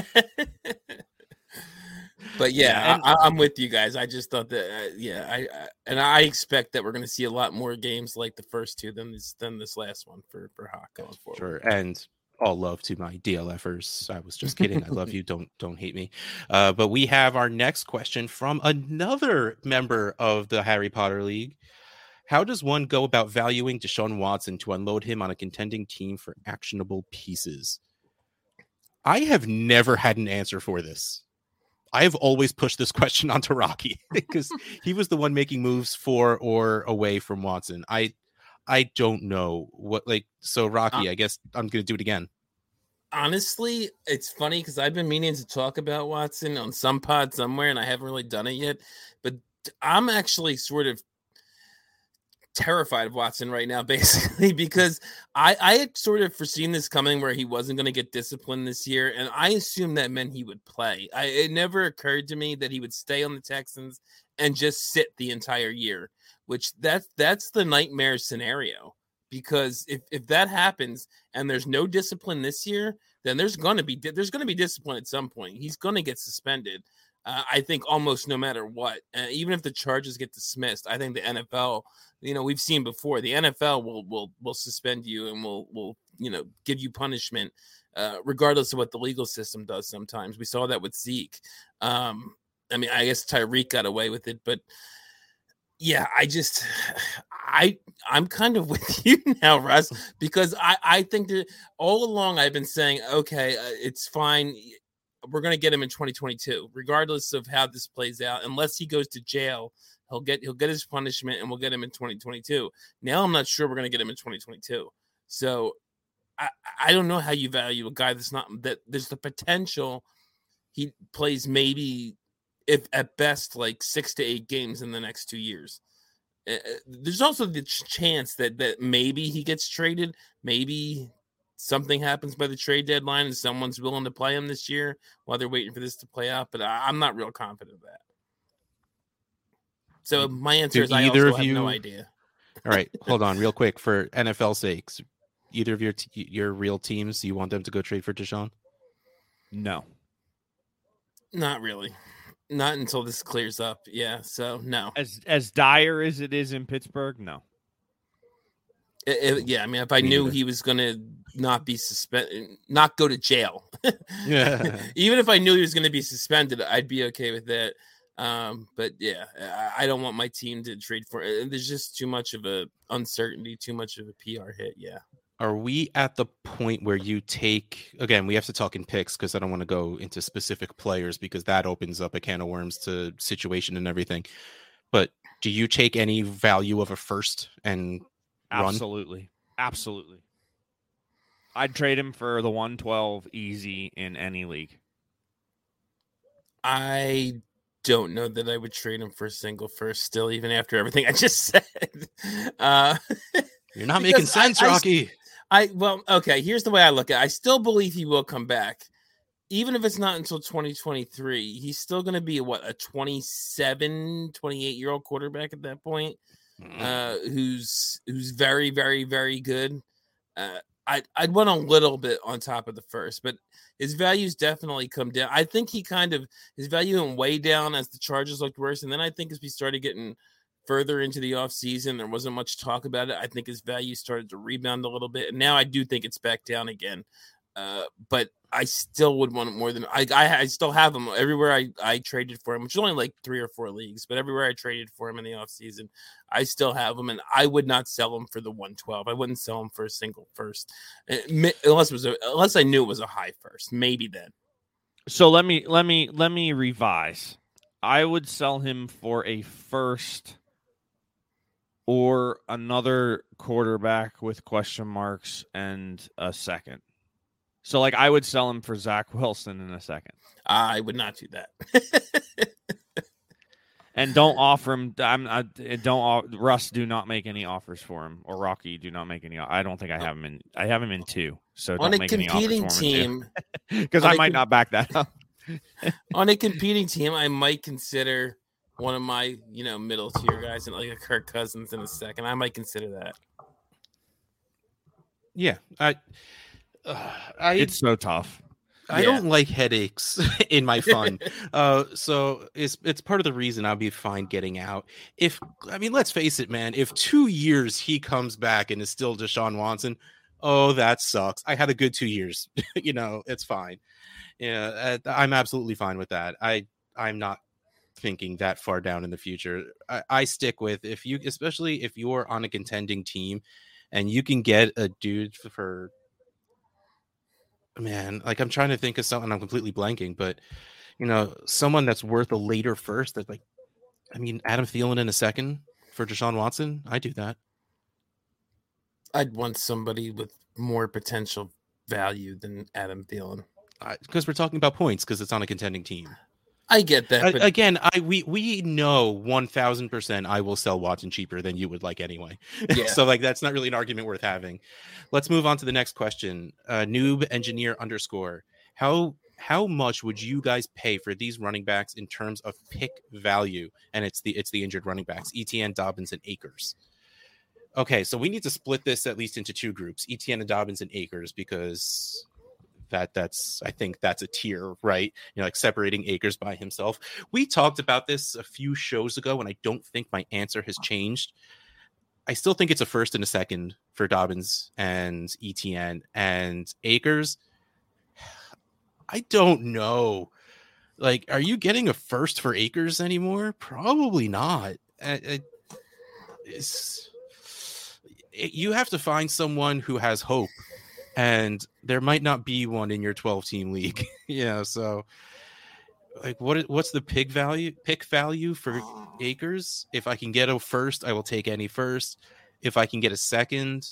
But yeah, Yeah, and- I, I'm with you guys. I just thought that, uh, yeah, I, I and I expect that we're going to see a lot more games like the first two than this than this last one for for Hawk going forward. Sure. And all love to my D L Fers. I was just kidding. I love you. Don't don't hate me. Uh, but we have our next question from another member of the Harry Potter League. How does one go about valuing Deshaun Watson to unload him on a contending team for actionable pieces? I have never had an answer for this. I have always pushed this question onto Rocky because he was the one making moves for or away from Watson. I I don't know what like so Rocky, I guess I'm gonna do it again. Honestly, it's funny because I've been meaning to talk about Watson on some pod somewhere, and I haven't really done it yet. But I'm actually sort of terrified of Watson right now, basically, because I, I had sort of foreseen this coming where he wasn't going to get disciplined this year, and I assumed that meant he would play. I, it never occurred to me that he would stay on the Texans and just sit the entire year, which that's that's the nightmare scenario. Because if, if that happens and there's no discipline this year, then there's going to be there's going to be discipline at some point. He's going to get suspended. Uh, I think almost no matter what, uh, even if the charges get dismissed, I think the N F L, you know, we've seen before, the N F L will will will suspend you and will will you know give you punishment, uh, regardless of what the legal system does. Sometimes we saw that with Zeke. Um, I mean, I guess Tyreek got away with it, but yeah, I just I I'm kind of with you now, Russ, because I I think that all along I've been saying, okay, uh, it's fine. We're going to get him in twenty twenty-two, regardless of how this plays out. Unless he goes to jail, he'll get he'll get his punishment, and we'll get him in twenty twenty-two. Now I'm not sure we're going to get him in twenty twenty-two. So I I don't know how you value a guy that's not that. There's the potential he plays maybe, if at best, like six to eight games in the next two years. Uh, there's also the ch- chance that that maybe he gets traded, maybe something happens by the trade deadline and someone's willing to play him this year while they're waiting for this to play out. But I, I'm not real confident of that. So my answer Do is I either also of have you... no idea. All right, hold on real quick for N F L sakes. Either of your t- your real teams, you want them to go trade for Deshaun? No. Not really. Not until this clears up. Yeah, so no. As as dire as it is in Pittsburgh, no. It, it, yeah, I mean, if I Me knew neither. he was going to not be suspended, not go to jail, Yeah. even if I knew he was going to be suspended, I'd be okay with that. Um, but yeah, I, I don't want my team to trade for it. There's just too much of a uncertainty, too much of a P R hit. Yeah. Are we at the point where you take, again, we have to talk in picks because I don't want to go into specific players because that opens up a can of worms to situation and everything. But do you take any value of a first and run? Absolutely. Absolutely. I'd trade him for the one twelve easy in any league. I don't know that I would trade him for a single first still, even after everything I just said. Uh, You're not making because I- sense, I- Rocky. I well, okay. Here's the way I look at it. I still believe he will come back, even if it's not until twenty twenty-three. He's still going to be what, a twenty-seven, twenty-eight year old quarterback at that point, uh, who's who's very, very, very good. Uh, I I'd want a little bit on top of the first, but his values definitely come down. I think he kind of his value went way down as the Chargers looked worse, and then I think as we started getting further into the offseason, there wasn't much talk about it. I think his value started to rebound a little bit, and now I do think it's back down again. Uh, but I still would want it more than I, I. I still have him everywhere I, I traded for him, which is only like three or four leagues, but everywhere I traded for him in the offseason, I still have him, and I would not sell him for the one twelve. I wouldn't sell him for a single first, unless it was a, unless I knew it was a high first. Maybe then. So let me let me let me revise. I would sell him for a first or another quarterback with question marks and a second. So, like, I would sell him for Zach Wilson in a second. I would not do that. And don't offer him. I'm. I, don't. Russ, do not make any offers for him, or Rocky, do not make any. I don't think I have him in. I have him in two. So On don't a make any offers competing for team, him because on I a might com- not back that up. on a competing team, I might consider one of my, you know, middle tier guys, and like a Kirk Cousins in a second. I might consider that. Yeah, I, uh, I, It's so tough. I Yeah. don't like headaches in my fun. uh, so it's it's part of the reason I'll be fine getting out. If I mean, let's face it, man. If two years he comes back and is still Deshaun Watson, oh, that sucks. I had a good two years. You know, it's fine. Yeah, uh, I'm absolutely fine with that. I I'm not thinking that far down in the future. I, I stick with if you, especially if you're on a contending team, and you can get a dude for. Man, like I'm trying to think of something, I'm completely blanking, but you know, someone that's worth a later first. That like, I mean, Adam Thielen in a second for Deshaun Watson. I do that. I'd want somebody with more potential value than Adam Thielen. Because we're talking about points, because it's on a contending team. I get that. But... Again, I we we know one thousand percent I will sell Watson cheaper than you would like anyway. Yeah. So like that's not really an argument worth having. Let's move on to the next question. Uh, noob engineer underscore. How how much would you guys pay for these running backs in terms of pick value? And it's the it's the injured running backs, Etienne, Dobbins, and Akers. Okay, so we need to split this at least into two groups, Etienne and Dobbins and Akers, because that that's I think that's a tier, right? You know, like separating Akers by himself. We talked about this a few shows ago, and I don't think my answer has changed. I still think it's a first and a second for Dobbins and Etienne, and Akers. I don't know. Like, are you getting a first for Akers anymore? Probably not. It, it's, it, you have to find someone who has hope. And there might not be one in your twelve team league. Yeah, so like what what's the pick value pick value for Akers? If I can get a first, I will take any first. If I can get a second,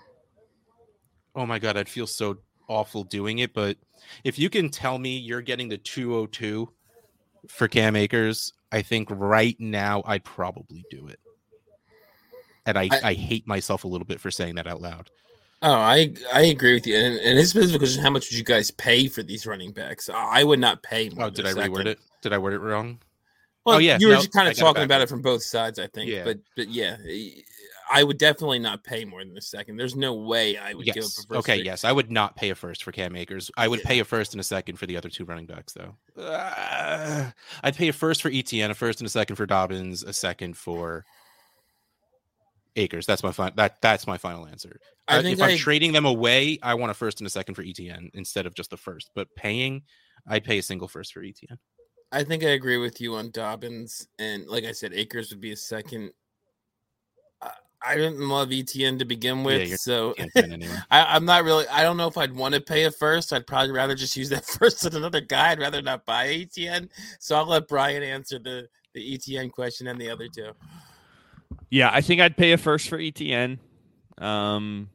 oh my god, I'd feel so awful doing it. But if you can tell me you're getting the two oh two for Cam Akers, I think right now I'd probably do it. And I, I, I hate myself a little bit for saying that out loud. Oh, I I agree with you. And, and his specific question: how much would you guys pay for these running backs? I would not pay more. Oh, did I second. reword it? Did I word it wrong? Well, oh yeah, you were no, just kind of talking it about it from both sides, I think. Yeah. But but yeah, I would definitely not pay more than a second. There's no way I would yes. give up a first. Okay, pick. yes, I would not pay a first for Cam Akers. I would yeah. pay a first and a second for the other two running backs, though. Uh, I'd pay a first for Etienne, a first and a second for Dobbins, a second for Akers. That's my final. That that's my final answer. I uh, think if I'm I, trading them away, I want a first and a second for Etienne instead of just a first. But paying, I'd pay a single first for Etienne. I think I agree with you on Dobbins, and like I said, Akers would be a second. I, I didn't love Etienne to begin with, yeah, so anyway. I, I'm not really. I don't know if I'd want to pay a first. I'd probably rather just use that first than another guy. I'd rather not buy Etienne. So I'll let Brian answer the the Etienne question and the other two. Yeah, I think I'd pay a first for Etienne. Um,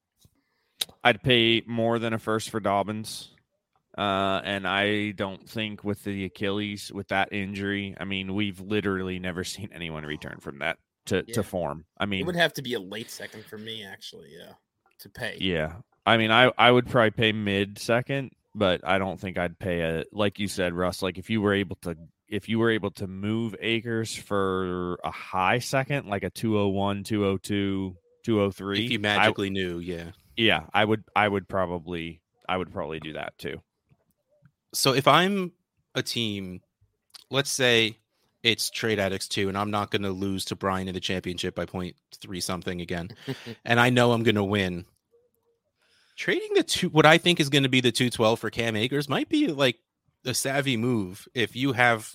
I'd pay more than a first for Dobbins. Uh, and I don't think with the Achilles, with that injury, I mean, we've literally never seen anyone return from that to, yeah. to form. I mean, it would have to be a late second for me, actually, yeah, to pay. Yeah. I mean, I, I would probably pay mid second, but I don't think I'd pay a, like you said, Russ, like if you were able to, if you were able to move Akers for a high second, like a two oh one, two oh two, two oh three. If you magically I, knew, yeah. Yeah, I would I would probably I would probably do that too. So if I'm a team, let's say it's Trade Addicts two, and I'm not going to lose to Brian in the championship by point three something again, and I know I'm going to win. Trading the two, what I think is going to be the two twelve for Cam Akers might be like a savvy move if you have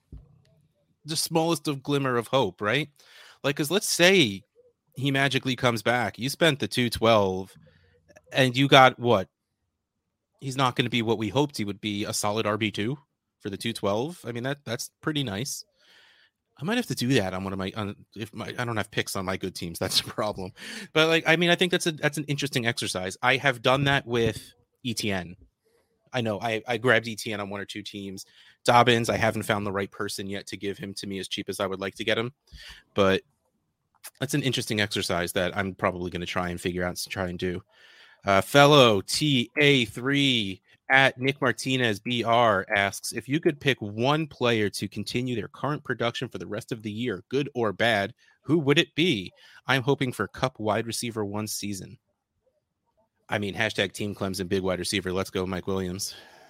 the smallest of glimmer of hope, right? Like, because let's say he magically comes back. You spent the two twelve and you got what? He's not going to be what we hoped he would be, a solid R B two for the two twelve. I mean, that that's pretty nice. I might have to do that on one of my, on, if my, I don't have picks on my good teams. That's the problem. But like, I mean, I think that's a, that's an interesting exercise. I have done that with Etienne. I know I, I grabbed Etienne on one or two teams. Dobbins, I haven't found the right person yet to give him to me as cheap as I would like to get him. But that's an interesting exercise that I'm probably going to try and figure out to try and do. Uh, fellow T A three at Nick Martinez B R asks, if you could pick one player to continue their current production for the rest of the year, good or bad, who would it be? I'm hoping for Cup wide receiver one season. I mean, hashtag Team Clemson, big wide receiver. Let's go, Mike Williams.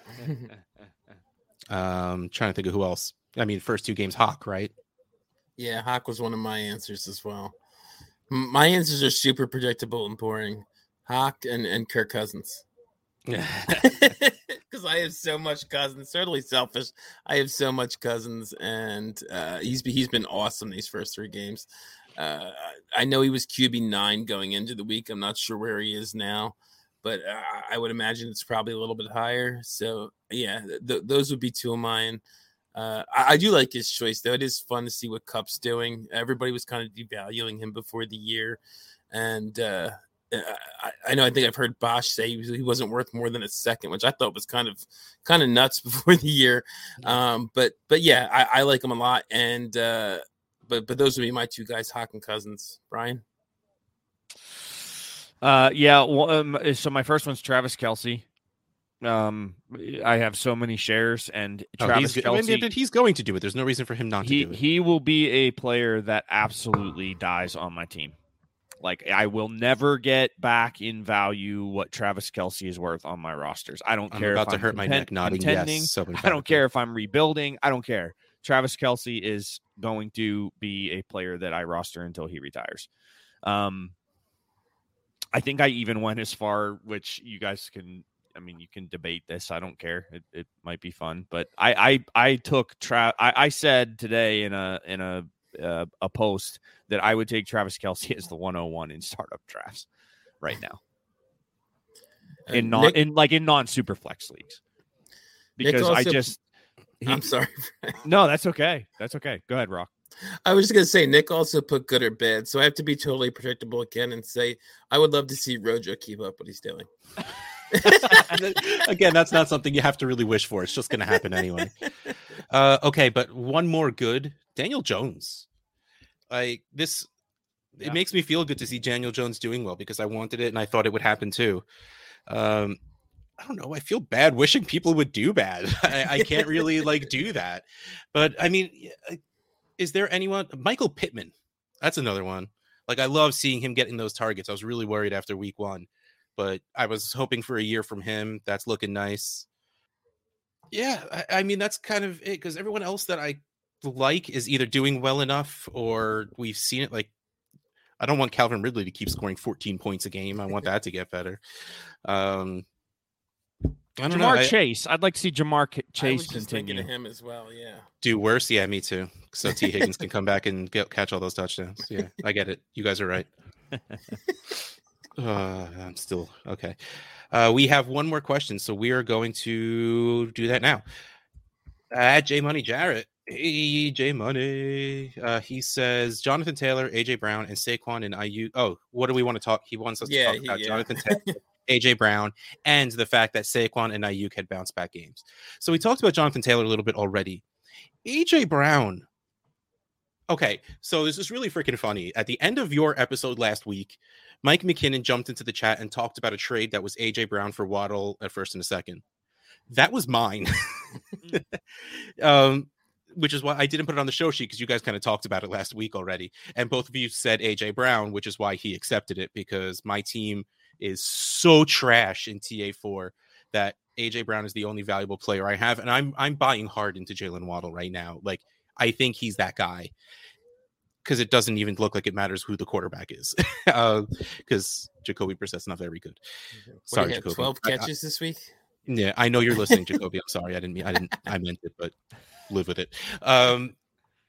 um, trying to think of who else. I mean, first two games, Hawk, right? Yeah, Hawk was one of my answers as well. My answers are super predictable and boring. Hawk and, and Kirk Cousins. Because I have so much Cousins. Certainly selfish. I have so much Cousins, and uh, he's he's been awesome these first three games. Uh, I know he was Q B nine going into the week. I'm not sure where he is now, but uh, I would imagine it's probably a little bit higher. So, yeah, th- those would be two of mine. Uh, I-, I do like his choice, though. It is fun to see what Kupp's doing. Everybody was kind of devaluing him before the year, and uh, I, I know I think I've heard Bosch say he, was, he wasn't worth more than a second, which I thought was kind of kind of nuts before the year. Um, but but yeah, I, I like him a lot. And uh, but but those would be my two guys, Hawk and Cousins. Brian. Uh, yeah. Well, um, so my first one's Travis Kelce. Um, I have so many shares, and Oh, Travis he's, Kelce. I mean, he's going to do it. There's no reason for him not he to do it. he will be a player that absolutely dies on my team. Like, I will never get back in value what Travis Kelce is worth on my rosters. I don't I'm care. about if to I'm hurt my content- neck nodding contending. yes. So I don't emphatically. care if I'm rebuilding. I don't care. Travis Kelce is going to be a player that I roster until he retires. Um, I think I even went as far, which you guys can. I mean, you can debate this. I don't care. It, it might be fun, but I I, I took Tra- I, I said today in a in a uh, a post that I would take Travis Kelce as the one oh one in startup drafts right now. In non Nick, in like in non super flex leagues. Because also, I just he, I'm sorry. No, that's okay. That's okay. Go ahead, Rock. I was just gonna say Nick also put good or bad, so I have to be totally predictable again and say I would love to see Rojo keep up what he's doing. Again, that's not something you have to really wish for. It's just going to happen anyway. Uh, okay, but one more good. Daniel Jones. Like this, Yeah. it makes me feel good to see Daniel Jones doing well because I wanted it and I thought it would happen too. Um, I don't know. I feel bad wishing people would do bad. I, I can't really like do that. But I mean, is there anyone? Michael Pittman. That's another one. Like I love seeing him getting those targets. I was really worried after week one. But I was hoping for a year from him. That's looking nice. Yeah, I, I mean, that's kind of it because everyone else that I like is either doing well enough or we've seen it. Like, I don't want Calvin Ridley to keep scoring fourteen points a game. I want that to get better. Um, I don't know. Jamar I, Chase. I'd like to see Jamar K- I Chase was just thinking continue. of him as well. Yeah. do worse. Yeah, me too. So T. Higgins can come back and get, catch all those touchdowns. Yeah, I get it. You guys are right. Uh, I'm still okay. Uh, we have one more question, so we are going to do that now. At J Money Jarrett, hey J Money, uh, he says Jonathan Taylor, A J Brown, and Saquon and I U. Oh, what do we want to talk? He wants us Yeah, to talk he- about yeah. Jonathan Taylor, A J Brown, and the fact that Saquon and Ayuk had bounced back games. So we talked about Jonathan Taylor a little bit already. A J Brown. Okay, so this is really freaking funny. At the end of your episode last week, Mike McKinnon jumped into the chat and talked about a trade that was A J Brown for Waddle at first and a second. That was mine. um, which is why I didn't put it on the show sheet because you guys kind of talked about it last week already. And both of you said A J Brown, which is why he accepted it because my team is so trash in T A four that A J Brown is the only valuable player I have. And I'm I'm buying hard into Jalen Waddle right now. Like, I think he's that guy because it doesn't even look like it matters who the quarterback is because uh, Jacoby Brissett's not very good. Sorry, Jacoby. twelve I- I- catches this week. yeah, I know you're listening, Jacoby. I'm sorry. I didn't mean I didn't I meant it, but live with it. Um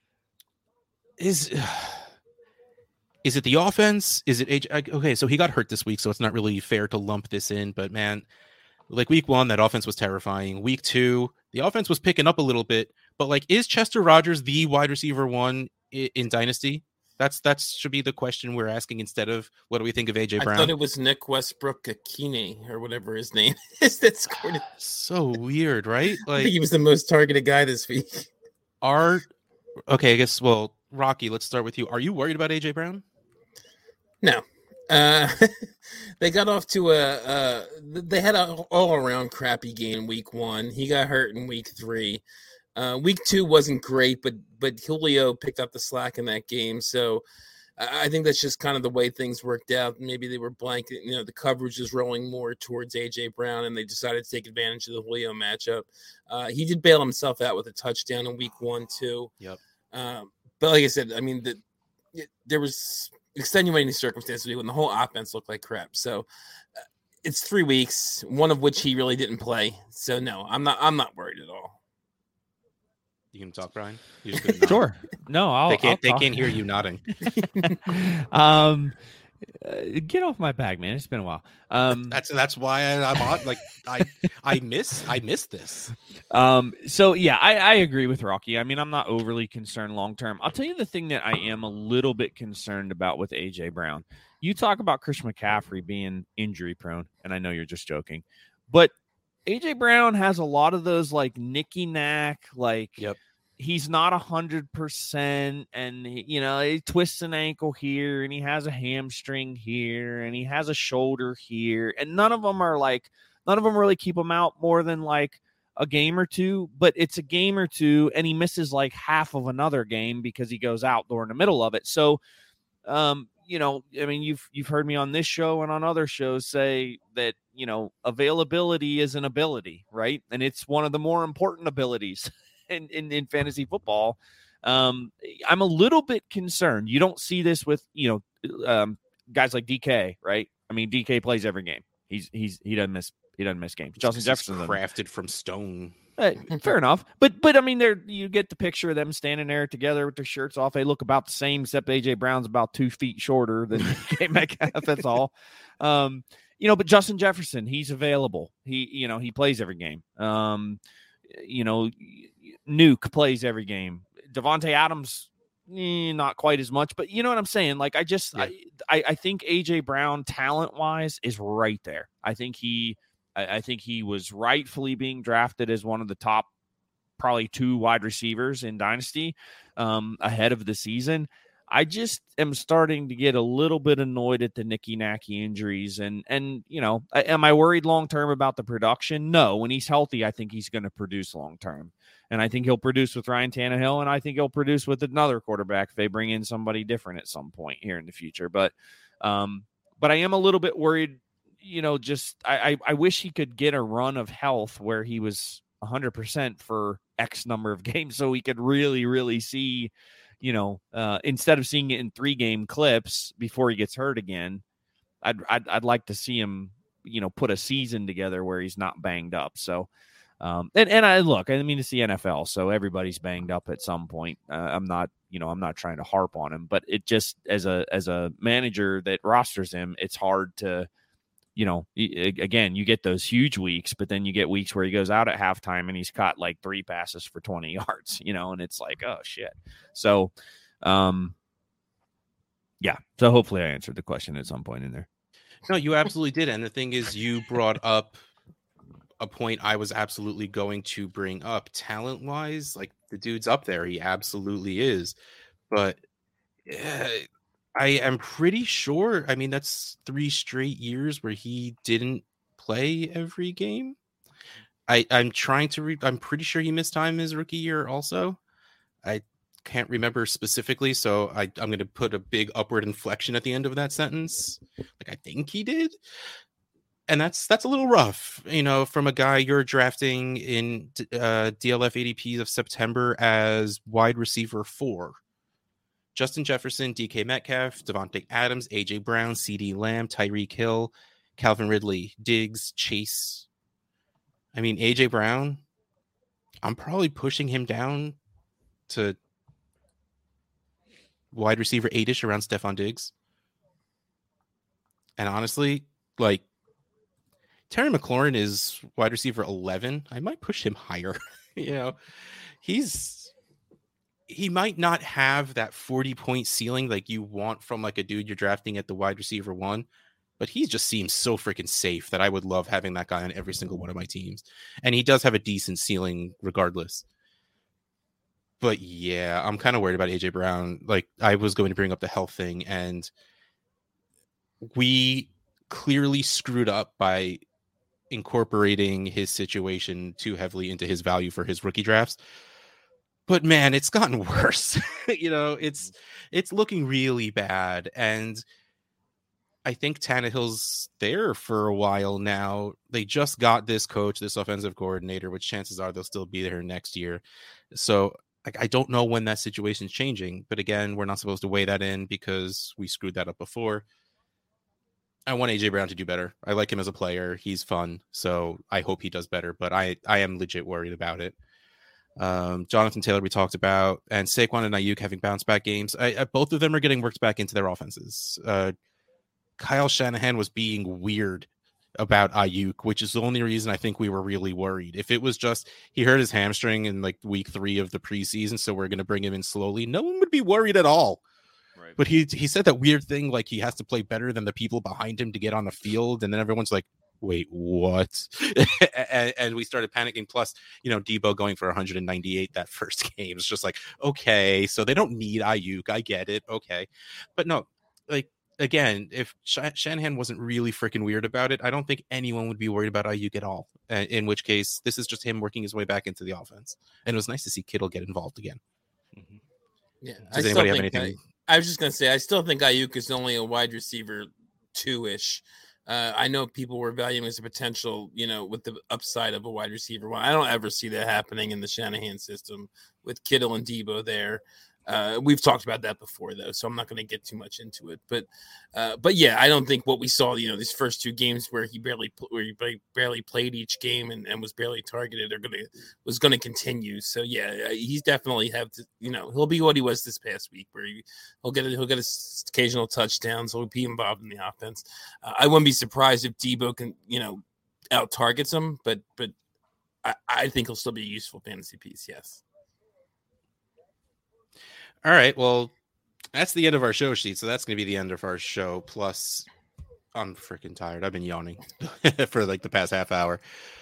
is is it the offense? Is it A J? Okay, so he got hurt this week, so it's not really fair to lump this in, but man, like week one, that offense was terrifying. Week two, the offense was picking up a little bit, but like, is Chester Rogers the wide receiver one in, in Dynasty? That's that should be the question we're asking instead of what do we think of A J I Brown? thought it was Nick Westbrook Akine or whatever his name is that scored it. So weird, right? I Like, think he was the most targeted guy this week. are okay, I guess. Well, Rocky, let's start with you. Are you worried about A J Brown? No. Uh, they got off to a, uh, they had an all around crappy game week one. He got hurt in week three. Uh, week two wasn't great, but, but Julio picked up the slack in that game. So I I think that's just kind of the way things worked out. Maybe they were blanket, you know, the coverage is rolling more towards A J Brown and they decided to take advantage of the Julio matchup. Uh, he did bail himself out with a touchdown in week one, too. Yep. Um, but like I said, I mean, the, it, there was extenuating circumstances when the whole offense looked like crap. So uh, it's three weeks, one of which he really didn't play. So no, I'm not. I'm not worried at all. You can talk, Brian. You just couldn't nod. Sure. No, I'll. They can't. I'll They talk. can't hear you nodding. um, Uh, get off my back, man. It's been a while. Um, That's that's why I, I'm on. Like I I miss I miss this. Um, so yeah, I, I agree with Rocky. I mean, I'm not overly concerned long term. I'll tell you the thing that I am a little bit concerned about with A J Brown. You talk about Chris McCaffrey being injury prone, and I know you're just joking, but A J Brown has a lot of those like nicky knack, like Yep. he's not a hundred percent, and he, you know, he twists an ankle here, and he has a hamstring here, and he has a shoulder here, and none of them are like none of them really keep him out more than like a game or two, but it's a game or two, and he misses like half of another game because he goes out during the middle of it. So, um, you know, I mean, you've you've heard me on this show and on other shows say that, you know, availability is an ability, right? And it's one of the more important abilities in, in, in fantasy football. Um, I'm a little bit concerned. You don't see this with, you know, um, guys like D K, right? I mean, D K plays every game. He's he's he doesn't miss he doesn't miss games. Justin Jefferson crafted from stone. Uh, fair enough, but but I mean, there you get the picture of them standing there together with their shirts off. They look about the same, except A J Brown's about two feet shorter than D K Metcalf. That's all. Um, you know, but Justin Jefferson, he's available. He you know he plays every game. Um, you know, Nuke plays every game. Devontae Adams, eh, not quite as much, but you know what I'm saying. Like I just yeah. I, I I think A J Brown talent wise is right there. I think he. I think he was rightfully being drafted as one of the top, probably two wide receivers in Dynasty um, ahead of the season. I just am starting to get a little bit annoyed at the nicky-nacky injuries. And, and you know, am I worried long-term about the production? No. When he's healthy, I think he's going to produce long-term. And I think he'll produce with Ryan Tannehill, and I think he'll produce with another quarterback if they bring in somebody different at some point here in the future. But, um, but I am a little bit worried. You know, just I, I I wish he could get a run of health where he was one hundred percent for X number of games so we could really, really see, you know, uh, instead of seeing it in three game clips before he gets hurt again, I'd, I'd, I'd like to see him, you know, put a season together where he's not banged up. So, um, and, and I look, I mean, it's the N F L, so everybody's banged up at some point. Uh, I'm not, you know, I'm not trying to harp on him, but it just, as a, as a manager that rosters him, it's hard to, you know, again, you get those huge weeks, but then you get weeks where he goes out at halftime and he's caught like three passes for twenty yards, you know, and it's like, oh shit. So, um, yeah. So hopefully I answered the question at some point in there. No, you absolutely did. And the thing is, you brought up a point I was absolutely going to bring up. Talent wise, like the dude's up there. He absolutely is. But uh, I am pretty sure. I mean, that's three straight years where he didn't play every game. I, I'm trying to read. I'm pretty sure he missed time his rookie year also. I can't remember specifically, so I, I'm going to put a big upward inflection at the end of that sentence. Like, I think he did. And that's that's a little rough, you know, from a guy you're drafting in uh, D L F A D P of September as wide receiver four. Justin Jefferson, D K Metcalf, Devontae Adams, A J Brown, CeeDee Lamb, Tyreek Hill, Calvin Ridley, Diggs, Chase. I mean, A J Brown, I'm probably pushing him down to wide receiver eight-ish around Stephon Diggs. And honestly, like, Terry McLaurin is wide receiver eleven. I might push him higher. You know, he's... He might not have that forty-point ceiling like you want from like a dude you're drafting at the wide receiver one, but he just seems so freaking safe that I would love having that guy on every single one of my teams. And he does have a decent ceiling regardless. But yeah, I'm kind of worried about A J Brown. Like, I was going to bring up the health thing, and we clearly screwed up by incorporating his situation too heavily into his value for his rookie drafts. But man, it's gotten worse. You know, it's it's looking really bad. And I think Tannehill's there for a while now. They just got this coach, this offensive coordinator, which chances are they'll still be there next year. So like, I don't know when that situation's changing. But again, we're not supposed to weigh that in because we screwed that up before. I want A J Brown to do better. I like him as a player. He's fun. So I hope he does better. But I, I am legit worried about it. Um, Jonathan Taylor we talked about, and Saquon and Ayuk having bounce back games. I, I, both of them are getting worked back into their offenses. Uh, Kyle Shanahan was being weird about Ayuk, which is the only reason I think we were really worried. If it was just he hurt his hamstring in like week three of the preseason, so we're going to bring him in slowly, no one would be worried at all. Right. But he he said that weird thing like he has to play better than the people behind him to get on the field, and then everyone's like, wait, what? and, and we started panicking. Plus, you know, Debo going for one hundred ninety-eight that first game is just like, okay, so they don't need Ayuk. I get it. Okay. But no, like, again, if Sh- Shanahan wasn't really freaking weird about it, I don't think anyone would be worried about Ayuk at all. Uh, in which case, this is just him working his way back into the offense. And it was nice to see Kittle get involved again. Mm-hmm. Yeah. Does I anybody have think anything? I, I was just going to say, I still think Ayuk is only a wide receiver two-ish. Uh, I know people were valuing him as a potential, you know, with the upside of a wide receiver one. I don't ever see that happening in the Shanahan system with Kittle and Debo there. Uh, we've talked about that before, though, so I'm not going to get too much into it. But, uh, but yeah, I don't think what we saw, you know, these first two games where he barely, where he barely played each game and, and was barely targeted, are going to was going to continue. So yeah, he's definitely have to, you know, he'll be what he was this past week, where he, he'll get he'll get his occasional touchdowns, he'll be involved in the offense. Uh, I wouldn't be surprised if Debo can, you know, out targets him, but but I, I think he'll still be a useful fantasy piece. Yes. All right, well, that's the end of our show sheet, so that's going to be the end of our show. Plus, I'm freaking tired. I've been yawning for like the past half hour.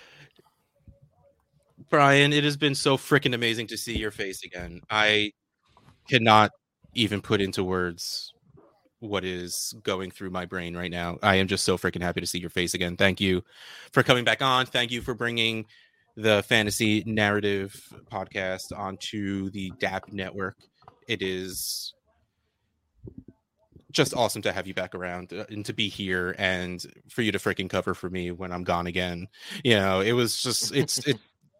Brian, it has been so freaking amazing to see your face again. I cannot even put into words what is going through my brain right now. I am just so freaking happy to see your face again. Thank you for coming back on. Thank you for bringing the Fantasy Narrative podcast onto the D A P network. It is just awesome to have you back around and to be here and for you to freaking cover for me when I'm gone again. You know, it was just, it's, it,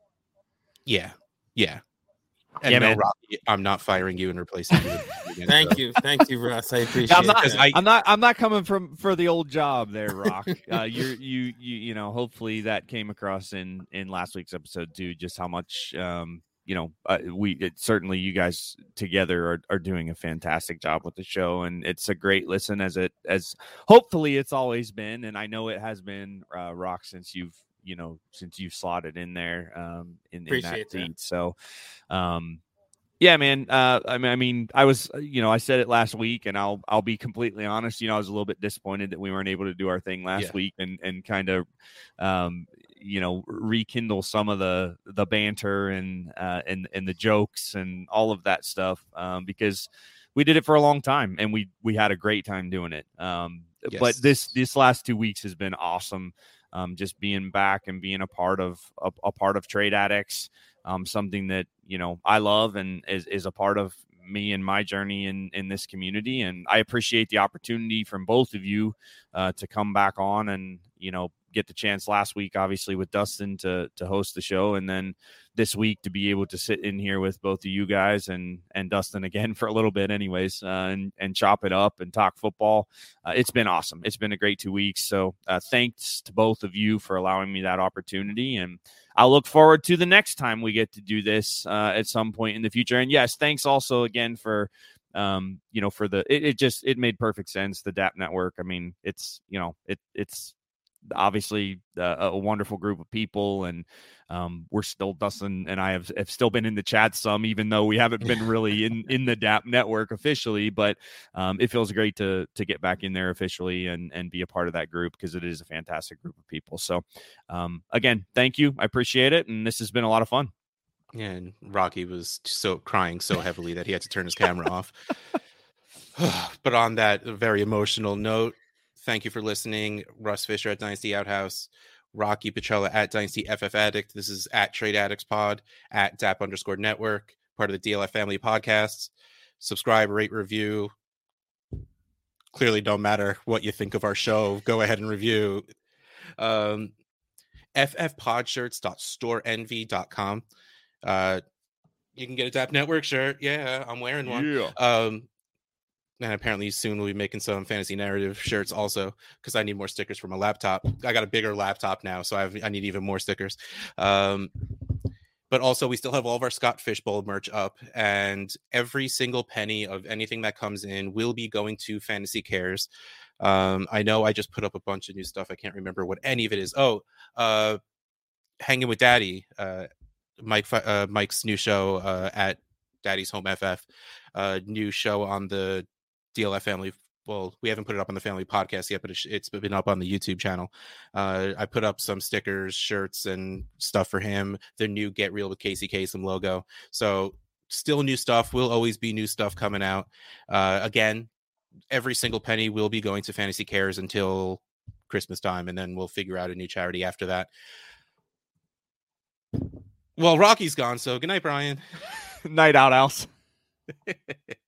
yeah, yeah. And yeah, no, man. Rocky, I'm not firing you and replacing you. Again, Thank so. you. Thank you, Russ. I appreciate I'm not, it. I- I'm not. I'm not coming from for the old job there, Rock. Uh, you're you you you know. Hopefully that came across in in last week's episode too. Just how much um you know uh, we it, certainly you guys together are are doing a fantastic job with the show, and it's a great listen as it as hopefully it's always been, and I know it has been, uh, Rock, since you've you know since you've slotted in there um in, in that Appreciate that. seat. So um. Yeah, man. Uh, I mean, I mean, I was, you know, I said it last week, and I'll, I'll be completely honest. You know, I was a little bit disappointed that we weren't able to do our thing last Yeah. week, and and kind of, um, you know, rekindle some of the the banter and uh, and and the jokes and all of that stuff, um, because we did it for a long time, and we we had a great time doing it. Um, Yes. But this this last two weeks has been awesome. Um, just being back and being a part of a, a part of Trade Addicts. Um, something that, you know, I love and is, is a part of me and my journey in, in this community. And I appreciate the opportunity from both of you uh, to come back on and, you know, get the chance last week, obviously with Dustin to, to host the show. And then this week to be able to sit in here with both of you guys and, and Dustin again for a little bit anyways, uh, and, and chop it up and talk football. Uh, it's been awesome. It's been a great two weeks. So uh, thanks to both of you for allowing me that opportunity. And I'll look forward to the next time we get to do this uh, at some point in the future. And yes, thanks also again for, um, you know, for the, it, it just, it made perfect sense. The D A P network. I mean, it's, you know, it it's obviously uh, a wonderful group of people, and um, we're still, Dustin and I have, have still been in the chat some, even though we haven't been really in, in the D A P network officially, but um, it feels great to, to get back in there officially and, and be a part of that group, because it is a fantastic group of people. So um, again, thank you. I appreciate it. And this has been a lot of fun. Yeah, and Rocky was so crying so heavily that he had to turn his camera off. But on that very emotional note, thank you for listening. Russ Fisher at Dynasty Outhouse, Rocky Pachella at Dynasty F F Addict. This is at Trade Addicts Pod, at D A P underscore network, part of the D L F family podcasts. Subscribe, rate, review. Clearly don't matter what you think of our show. Go ahead and review. Um, f f pod shirts dot store envy dot com. Uh, you can get a D A P network shirt. Yeah, I'm wearing one. Yeah. Um, and apparently soon we'll be making some fantasy narrative shirts also, because I need more stickers for my laptop. I got a bigger laptop now, so I have, I need even more stickers. Um, but also we still have all of our Scott Fishbowl merch up, and every single penny of anything that comes in will be going to Fantasy Cares. Um, I know I just put up a bunch of new stuff. I can't remember what any of it is. Oh, uh, Hanging with Daddy, uh, Mike, uh, Mike's new show uh, at Daddy's Home F F, uh, new show on the D L F family. Well, we haven't put it up on the family podcast yet, but it's been up on the YouTube channel. Uh, I put up some stickers, shirts, and stuff for him. The new Get Real with Casey Kasem logo. So still new stuff. Will always be new stuff coming out. Uh, again, every single penny will be going to Fantasy Cares until Christmas time, and then we'll figure out a new charity after that. Well, Rocky's gone, so good night, Brian. Night out, Alce.